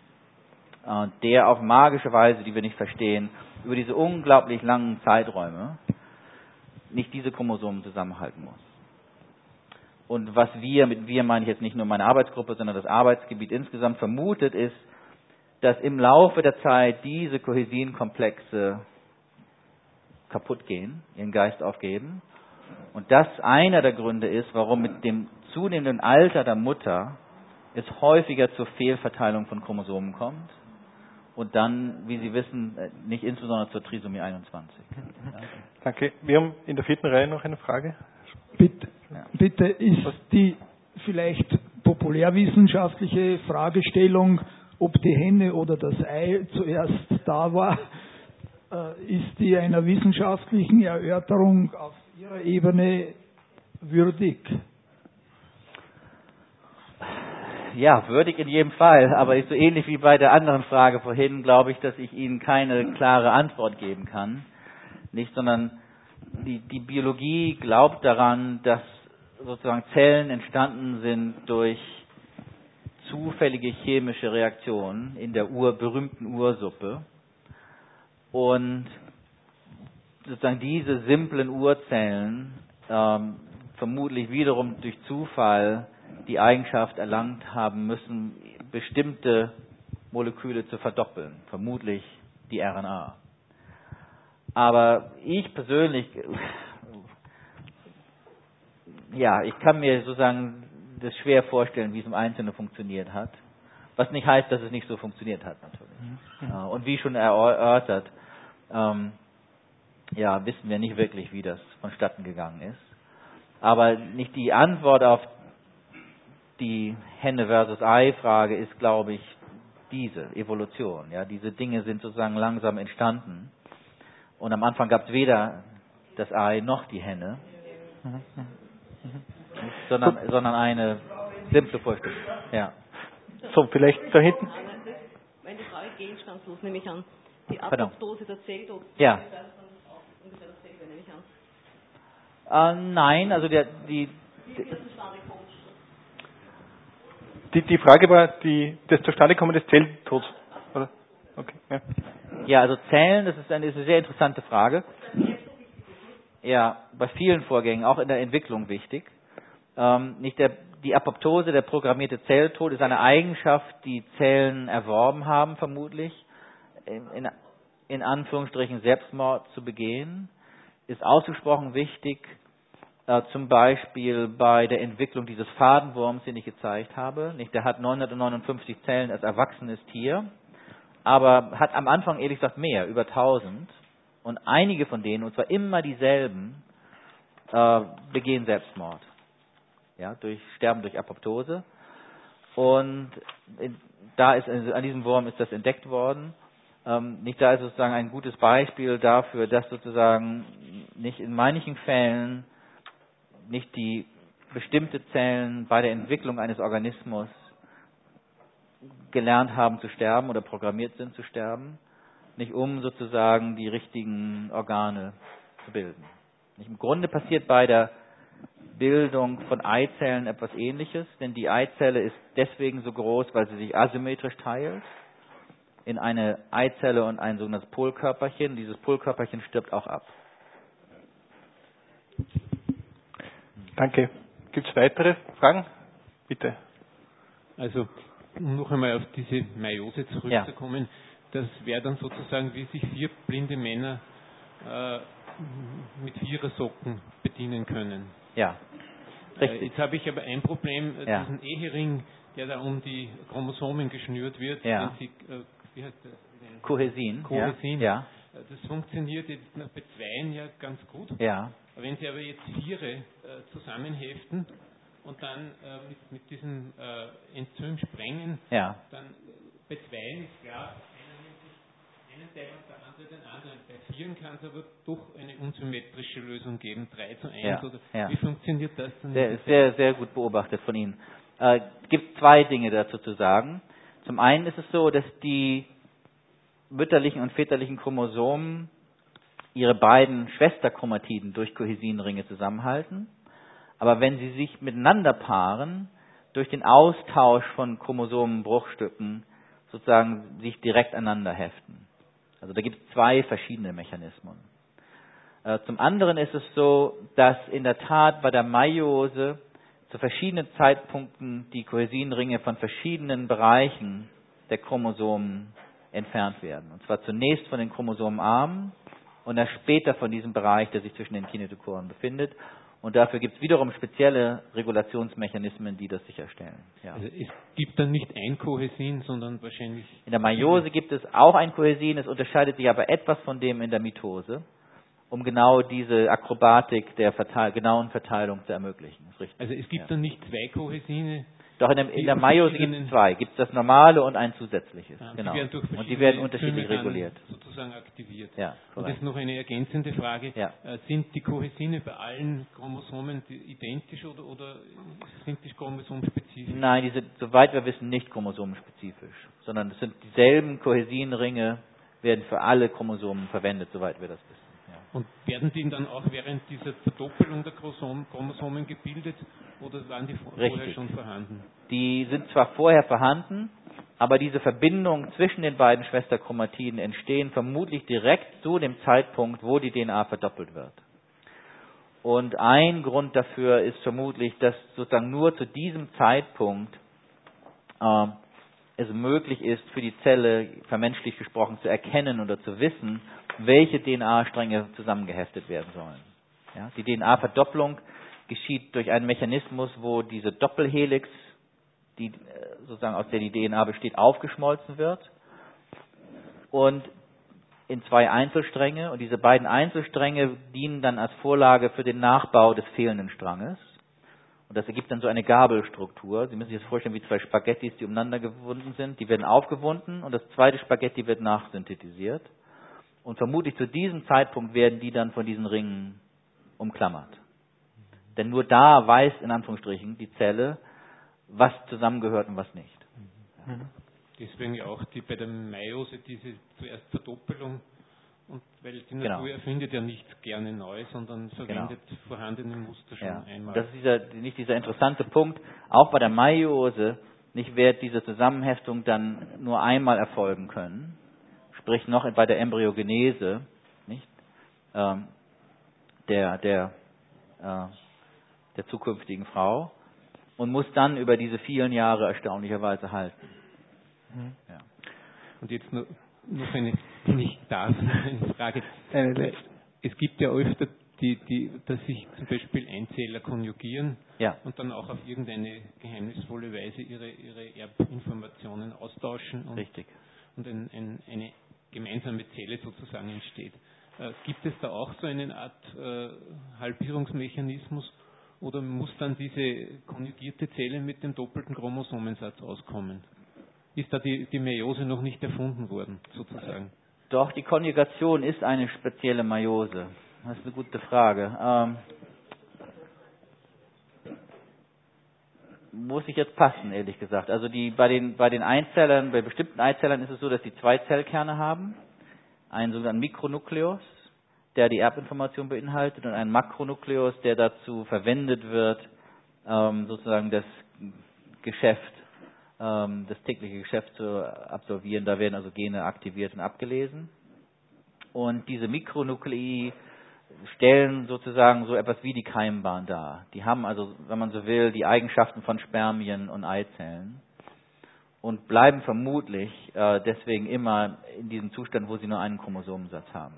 der auf magische Weise, die wir nicht verstehen, über diese unglaublich langen Zeiträume nicht diese Chromosomen zusammenhalten muss. Und was wir, mit wir meine ich jetzt nicht nur meine Arbeitsgruppe, sondern das Arbeitsgebiet insgesamt vermutet, ist, dass im Laufe der Zeit diese Kohäsinkomplexe kaputt gehen, ihren Geist aufgeben. Und das einer der Gründe ist, warum mit dem zunehmenden Alter der Mutter es häufiger zur Fehlverteilung von Chromosomen kommt. Und dann, wie Sie wissen, nicht insbesondere zur Trisomie einundzwanzig. Danke. Wir haben in der vierten Reihe noch eine Frage. Bitte, bitte ist die vielleicht populärwissenschaftliche Fragestellung, ob die Henne oder das Ei zuerst da war, ist die einer wissenschaftlichen Erörterung auf Ihrer Ebene würdig? Ja, würdig in jedem Fall, aber ist so ähnlich wie bei der anderen Frage vorhin, glaube ich, dass ich Ihnen keine klare Antwort geben kann. Nicht, sondern die, die Biologie glaubt daran, dass sozusagen Zellen entstanden sind durch zufällige chemische Reaktionen in der Ur, berühmten Ursuppe. Und sozusagen diese simplen Urzellen ähm, vermutlich wiederum durch Zufall die Eigenschaft erlangt haben müssen, bestimmte Moleküle zu verdoppeln, vermutlich die R N A. Aber ich persönlich, ja, ich kann mir sozusagen das schwer vorstellen, wie es im Einzelnen funktioniert hat. Was nicht heißt, dass es nicht so funktioniert hat, natürlich. Mhm. Und wie schon erörtert, ähm, ja, wissen wir nicht wirklich, wie das vonstatten gegangen ist. Aber nicht die Antwort auf die Henne versus Ei-Frage ist, glaube ich, diese Evolution. Ja, diese Dinge sind sozusagen langsam entstanden. Und am Anfang gab es weder das Ei noch die Henne, mhm. Mhm. Sondern, sondern eine simple Vorstellung. Ja. So, vielleicht da hinten. Meine Frage gegenstandslos, nehme ich an. Die Apoptose der Zelltod. Ja. Ungefähr dasselbe, nehme ich an. Äh, nein, also der, die, Wie das zustande kommt. Die, die Frage war die, das Zustandekommen des Zelltods, oder? Okay, ja. Ja, also Zellen, das ist eine, ist eine sehr interessante Frage. Ja, bei vielen Vorgängen, auch in der Entwicklung wichtig. Ähm, nicht der, die Apoptose, der programmierte Zelltod, ist eine Eigenschaft, die Zellen erworben haben, vermutlich, in, in, in Anführungsstrichen Selbstmord zu begehen, ist ausgesprochen wichtig, Äh, zum Beispiel bei der Entwicklung dieses Fadenwurms, den ich gezeigt habe. Nicht, der hat neunhundertneunundfünfzig Zellen als erwachsenes Tier, aber hat am Anfang ehrlich gesagt mehr, über tausend. Und einige von denen, und zwar immer dieselben, äh, begehen Selbstmord. Ja, durch Sterben durch Apoptose. Und in, da ist, also an diesem Wurm ist das entdeckt worden. Ähm, nicht da ist sozusagen ein gutes Beispiel dafür, dass sozusagen nicht in manchen Fällen nicht die bestimmte Zellen bei der Entwicklung eines Organismus gelernt haben zu sterben oder programmiert sind zu sterben, nicht um sozusagen die richtigen Organe zu bilden. Nicht, im Grunde passiert bei der Bildung von Eizellen etwas Ähnliches, denn die Eizelle ist deswegen so groß, weil sie sich asymmetrisch teilt in eine Eizelle und ein sogenanntes Polkörperchen. Dieses Polkörperchen stirbt auch ab. Danke. Gibt es weitere Fragen? Bitte. Also, um noch einmal auf diese Meiose zurückzukommen, ja. Das wäre dann sozusagen, wie sich vier blinde Männer äh, mit Vierersocken bedienen können. Ja, richtig. Äh, jetzt habe ich aber ein Problem, ja. diesen Ehering, der da um die Chromosomen geschnürt wird, ja. Sie, äh, wie heißt das? Kohäsin. Kohäsin. Ja. Das funktioniert jetzt bei Zweien ja ganz gut. Ja. Wenn Sie aber jetzt Viere äh, zusammenheften und dann äh, mit, mit diesem äh, Enzym sprengen, ja. dann bei Zweien ist klar, einer nimmt sich einen Teil und der andere den anderen. Bei Vieren kann es aber doch eine unsymmetrische Lösung geben, drei zu eins. Ja. Oder ja. wie funktioniert das dann? Sehr, sehr, sehr gut beobachtet von Ihnen. Es äh, gibt zwei Dinge dazu zu sagen. Zum einen ist es so, dass die mütterlichen und väterlichen Chromosomen ihre beiden Schwesterchromatiden durch Kohäsinringe zusammenhalten. Aber wenn sie sich miteinander paaren, durch den Austausch von Chromosomenbruchstücken sozusagen sich direkt aneinander heften. Also da gibt es zwei verschiedene Mechanismen. Äh, zum anderen ist es so, dass in der Tat bei der Meiose zu verschiedenen Zeitpunkten die Kohäsinringe von verschiedenen Bereichen der Chromosomen entfernt werden. Und zwar zunächst von den Chromosomenarmen und dann später von diesem Bereich, der sich zwischen den Kinetochoren befindet. Und dafür gibt es wiederum spezielle Regulationsmechanismen, die das sicherstellen. Ja. Also es gibt dann nicht ein Kohäsin, sondern wahrscheinlich... In der Meiose gibt es auch ein Kohäsin, es unterscheidet sich aber etwas von dem in der Mitose, um genau diese Akrobatik der Verteil- genauen Verteilung zu ermöglichen. Das ist richtig. Also es gibt ja. dann nicht zwei Kohäsine? Doch, in der, in der Meiose gibt es zwei. Gibt es das normale und ein zusätzliches. Ja, genau. Die durch und die werden unterschiedlich Enzyme reguliert. Sozusagen aktiviert. Ja, und jetzt noch eine ergänzende Frage. Ja. Sind die Kohäsine bei allen Chromosomen identisch oder, oder sind die chromosomspezifisch? Nein, die sind, soweit wir wissen, nicht chromosomenspezifisch, sondern es sind dieselben Kohäsinringe, werden für alle Chromosomen verwendet, soweit wir das wissen. Und werden die dann auch während dieser Verdoppelung der Chromosomen gebildet oder waren die vorher Richtig. schon vorhanden? Die sind zwar vorher vorhanden, aber diese Verbindungen zwischen den beiden Schwesterchromatiden entstehen vermutlich direkt zu dem Zeitpunkt, wo die D N A verdoppelt wird. Und ein Grund dafür ist vermutlich, dass sozusagen nur zu diesem Zeitpunkt äh, es möglich ist, für die Zelle, vermenschlich gesprochen, zu erkennen oder zu wissen, welche D N A-Stränge zusammengeheftet werden sollen. Ja, die D N A-Verdopplung geschieht durch einen Mechanismus, wo diese Doppelhelix, die sozusagen aus der die D N A besteht, aufgeschmolzen wird und in zwei Einzelstränge. Und diese beiden Einzelstränge dienen dann als Vorlage für den Nachbau des fehlenden Stranges. Und das ergibt dann so eine Gabelstruktur. Sie müssen sich das vorstellen wie zwei Spaghettis, die umeinander gewunden sind. Die werden aufgewunden und das zweite Spaghetti wird nachsynthetisiert. Und vermutlich zu diesem Zeitpunkt werden die dann von diesen Ringen umklammert. Denn nur da weiß, in Anführungsstrichen, die Zelle, was zusammengehört und was nicht. Ja. Deswegen ja auch die bei der Meiose diese zuerst Verdoppelung, und weil die Natur genau. erfindet ja nicht gerne neu, sondern verwendet genau. vorhandene Muster schon ja. einmal. Das ist dieser, nicht dieser interessante Punkt. Auch bei der Meiose nicht wird diese Zusammenheftung dann nur einmal erfolgen können. Sprich noch bei der Embryogenese, nicht? Ähm, der, der, äh, der zukünftigen Frau und muss dann über diese vielen Jahre erstaunlicherweise halten. Mhm. Ja. Und jetzt noch, noch eine, wenn ich darf, eine Frage. Eine es gibt ja öfter die, die, dass sich zum Beispiel Einzähler konjugieren ja. und dann auch auf irgendeine geheimnisvolle Weise ihre, ihre Erbinformationen austauschen und, Richtig. und ein, ein, eine gemeinsame Zelle sozusagen entsteht. Äh, gibt es da auch so eine Art äh, Halbierungsmechanismus oder muss dann diese konjugierte Zelle mit dem doppelten Chromosomensatz auskommen? Ist da die, die Meiose noch nicht erfunden worden, sozusagen? Doch, die Konjugation ist eine spezielle Meiose. Das ist eine gute Frage. Ähm, muss ich jetzt passen, ehrlich gesagt. Also die, bei den, bei den Einzellern, bei bestimmten Einzellern ist es so, dass die zwei Zellkerne haben. Einen sogenannten Mikronukleus, der die Erbinformation beinhaltet, und einen Makronukleus, der dazu verwendet wird, ähm, sozusagen das Geschäft, ähm, das tägliche Geschäft zu absolvieren. Da werden also Gene aktiviert und abgelesen. Und diese Mikronuklei stellen sozusagen so etwas wie die Keimbahn dar. Die haben also, wenn man so will, die Eigenschaften von Spermien und Eizellen und bleiben vermutlich äh, deswegen immer in diesem Zustand, wo sie nur einen Chromosomensatz haben.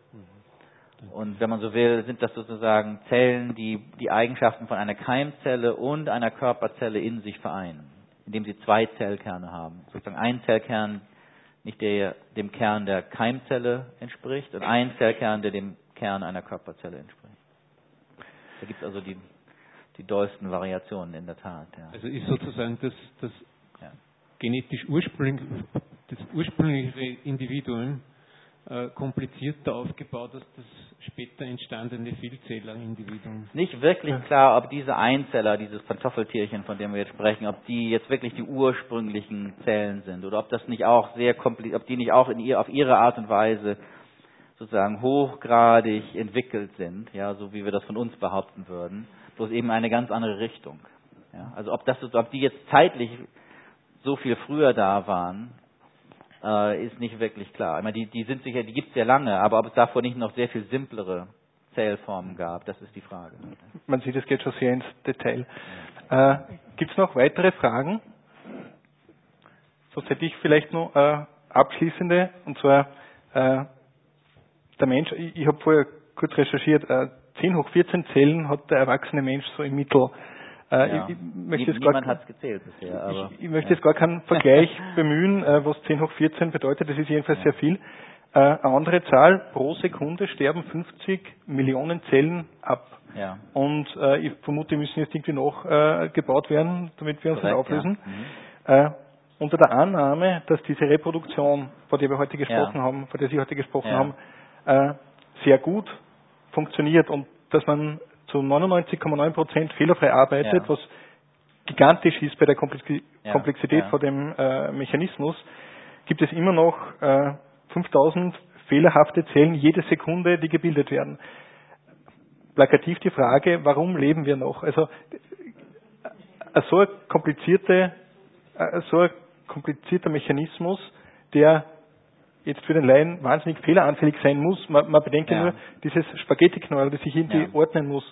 Und wenn man so will, sind das sozusagen Zellen, die die Eigenschaften von einer Keimzelle und einer Körperzelle in sich vereinen, indem sie zwei Zellkerne haben. Sozusagen ein Zellkern, nicht der dem Kern der Keimzelle entspricht, und ein Zellkern, der dem Kern einer Körperzelle entspricht. Da gibt es also die, die dollsten Variationen in der Tat. Ja. Also ist sozusagen das, das ja. genetisch ursprünglich, das ursprüngliche Individuum äh, komplizierter aufgebaut als das später entstandene Vielzeller-Individuum. Nicht wirklich klar, ob diese Einzeller, dieses Pantoffeltierchen, von dem wir jetzt sprechen, ob die jetzt wirklich die ursprünglichen Zellen sind oder ob das nicht auch sehr kompliziert, ob die nicht auch in ihr, auf ihre Art und Weise sozusagen hochgradig entwickelt sind, ja, so wie wir das von uns behaupten würden, bloß eben eine ganz andere Richtung. Ja. Also ob das, ob die jetzt zeitlich so viel früher da waren, äh, ist nicht wirklich klar. Ich meine, die, die sind sicher, die gibt es sehr lange, aber ob es davor nicht noch sehr viel simplere Zellformen gab, das ist die Frage. Man sieht, es geht schon sehr ins Detail. Äh, gibt es noch weitere Fragen? Sonst hätte ich vielleicht noch äh, abschließende, und zwar äh, der Mensch, ich, ich habe vorher kurz recherchiert, äh, zehn hoch vierzehn Zellen hat der erwachsene Mensch so im Mittel. Äh, ja. ich, ich möchte Nie, jetzt gar, niemand hat es gezählt bisher. Aber, ich, ich möchte ja. jetzt gar keinen Vergleich bemühen, äh, was zehn hoch vierzehn bedeutet, das ist jedenfalls ja. sehr viel. Äh, eine andere Zahl, pro Sekunde sterben fünfzig Millionen Zellen ab. Ja. Und äh, ich vermute, die müssen jetzt irgendwie noch äh, gebaut werden, damit wir uns Korrekt, das auflösen. Ja. Mhm. Äh, unter der Annahme, dass diese Reproduktion, von der wir heute gesprochen ja. haben, von der Sie heute gesprochen ja. haben, äh, sehr gut funktioniert und dass man zu neunundneunzig Komma neun Prozent fehlerfrei arbeitet, ja. was gigantisch ist bei der Komplexität ja. ja. von dem äh, Mechanismus, gibt es immer noch äh, fünftausend fehlerhafte Zellen jede Sekunde, die gebildet werden. Plakativ die Frage, warum leben wir noch? Also äh, so ein komplizierte, äh, so ein komplizierter Mechanismus, der jetzt für den Laien wahnsinnig fehleranfällig sein muss. Man, man bedenke ja. nur dieses Spaghetti-Knäuel, das sich irgendwie ja. ordnen muss.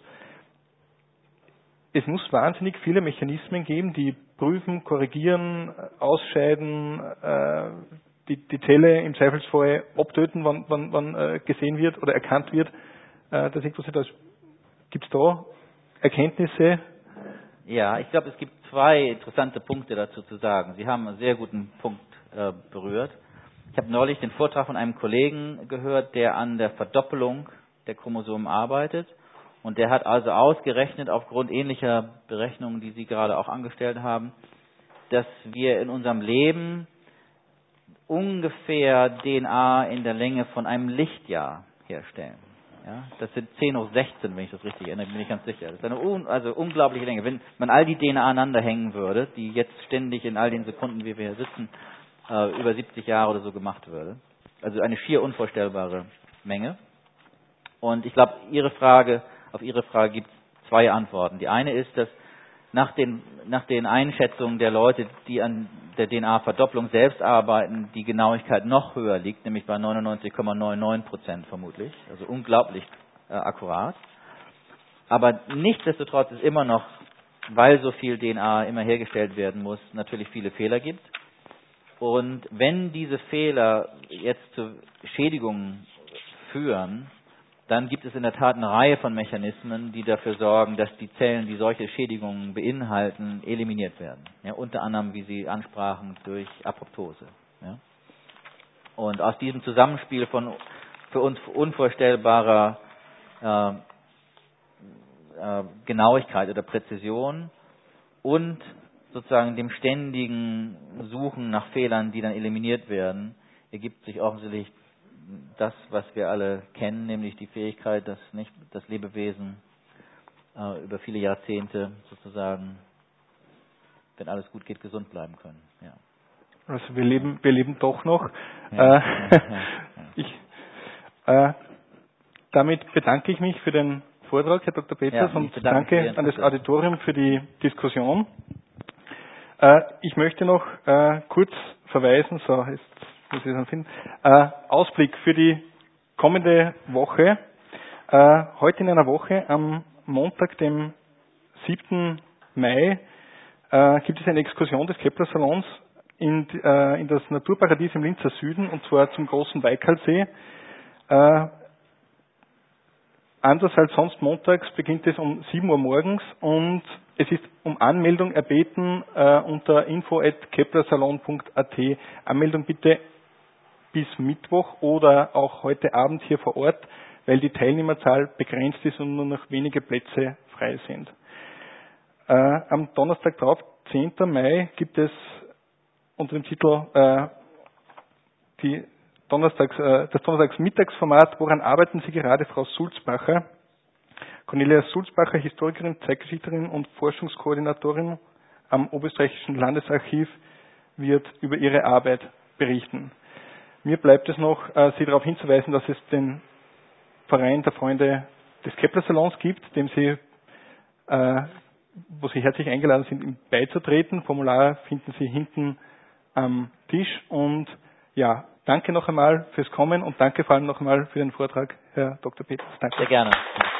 Es muss wahnsinnig viele Mechanismen geben, die prüfen, korrigieren, ausscheiden, äh, die, die Zelle im Zweifelsfall abtöten, wann, wann, wann äh, gesehen wird oder erkannt wird, äh, dass irgendwas nicht da ist. Gibt es da Erkenntnisse? Ja, ich glaube, es gibt zwei interessante Punkte dazu zu sagen. Sie haben einen sehr guten Punkt äh, berührt. Ich habe neulich den Vortrag von einem Kollegen gehört, der an der Verdoppelung der Chromosomen arbeitet. Und der hat also ausgerechnet, aufgrund ähnlicher Berechnungen, die Sie gerade auch angestellt haben, dass wir in unserem Leben ungefähr D N A in der Länge von einem Lichtjahr herstellen. Ja, das sind zehn hoch sechzehn, wenn ich das richtig erinnere, bin ich ganz sicher. Das ist eine un, also unglaubliche Länge. Wenn man all die D N A aneinander hängen würde, die jetzt ständig in all den Sekunden, wie wir hier sitzen, äh, über siebzig Jahre oder so gemacht würde. Also eine schier unvorstellbare Menge. Und ich glaube, Ihre Frage, auf Ihre Frage gibt es zwei Antworten. Die eine ist, dass nach den, nach den Einschätzungen der Leute, die an der D N A-Verdopplung selbst arbeiten, die Genauigkeit noch höher liegt, nämlich bei neunundneunzig Komma neunundneunzig Prozent vermutlich. Also unglaublich äh, akkurat. Aber nichtsdestotrotz ist immer noch, weil so viel D N A immer hergestellt werden muss, natürlich viele Fehler gibt. Und wenn diese Fehler jetzt zu Schädigungen führen, dann gibt es in der Tat eine Reihe von Mechanismen, die dafür sorgen, dass die Zellen, die solche Schädigungen beinhalten, eliminiert werden. Ja, unter anderem, wie Sie ansprachen, durch Apoptose. Ja. Und aus diesem Zusammenspiel von für uns unvorstellbarer äh, äh, Genauigkeit oder Präzision und sozusagen dem ständigen Suchen nach Fehlern, die dann eliminiert werden, ergibt sich offensichtlich das, was wir alle kennen, nämlich die Fähigkeit, dass nicht das Lebewesen äh, über viele Jahrzehnte sozusagen, wenn alles gut geht, gesund bleiben können. Ja. Also wir leben, wir leben doch noch. Ja, äh, ja, ja, ja. Ich, äh, damit bedanke ich mich für den Vortrag, Herr Doktor Peters, Ja, und danke an das Auditorium für die Diskussion. Ich möchte noch äh, kurz verweisen, so jetzt muss ich es finden, äh, Ausblick für die kommende Woche. Äh, heute in einer Woche, am Montag, dem siebten Mai, äh, gibt es eine Exkursion des Kepler-Salons in, äh, in das Naturparadies im Linzer Süden, und zwar zum großen Baikalsee. Äh, Anders als sonst montags beginnt es um sieben Uhr morgens, und es ist um Anmeldung erbeten äh, unter info at keplersalon punkt a t. Anmeldung bitte bis Mittwoch oder auch heute Abend hier vor Ort, weil die Teilnehmerzahl begrenzt ist und nur noch wenige Plätze frei sind. Äh, am Donnerstag drauf, zehnten Mai, gibt es unter dem Titel äh, die Donnerstags, äh, das Donnerstagsmittagsformat, woran arbeiten Sie gerade, Frau Sulzbacher? Cornelia Sulzbacher, Historikerin, Zeitgeschichterin und Forschungskoordinatorin am Oberösterreichischen Landesarchiv, wird über ihre Arbeit berichten. Mir bleibt es noch, äh, Sie darauf hinzuweisen, dass es den Verein der Freunde des Kepler-Salons gibt, dem Sie, äh, wo Sie herzlich eingeladen sind, ihm beizutreten. Formular finden Sie hinten am Tisch. Und ja, danke noch einmal fürs Kommen und danke vor allem noch einmal für den Vortrag, Herr Doktor Peters. Danke. Sehr gerne.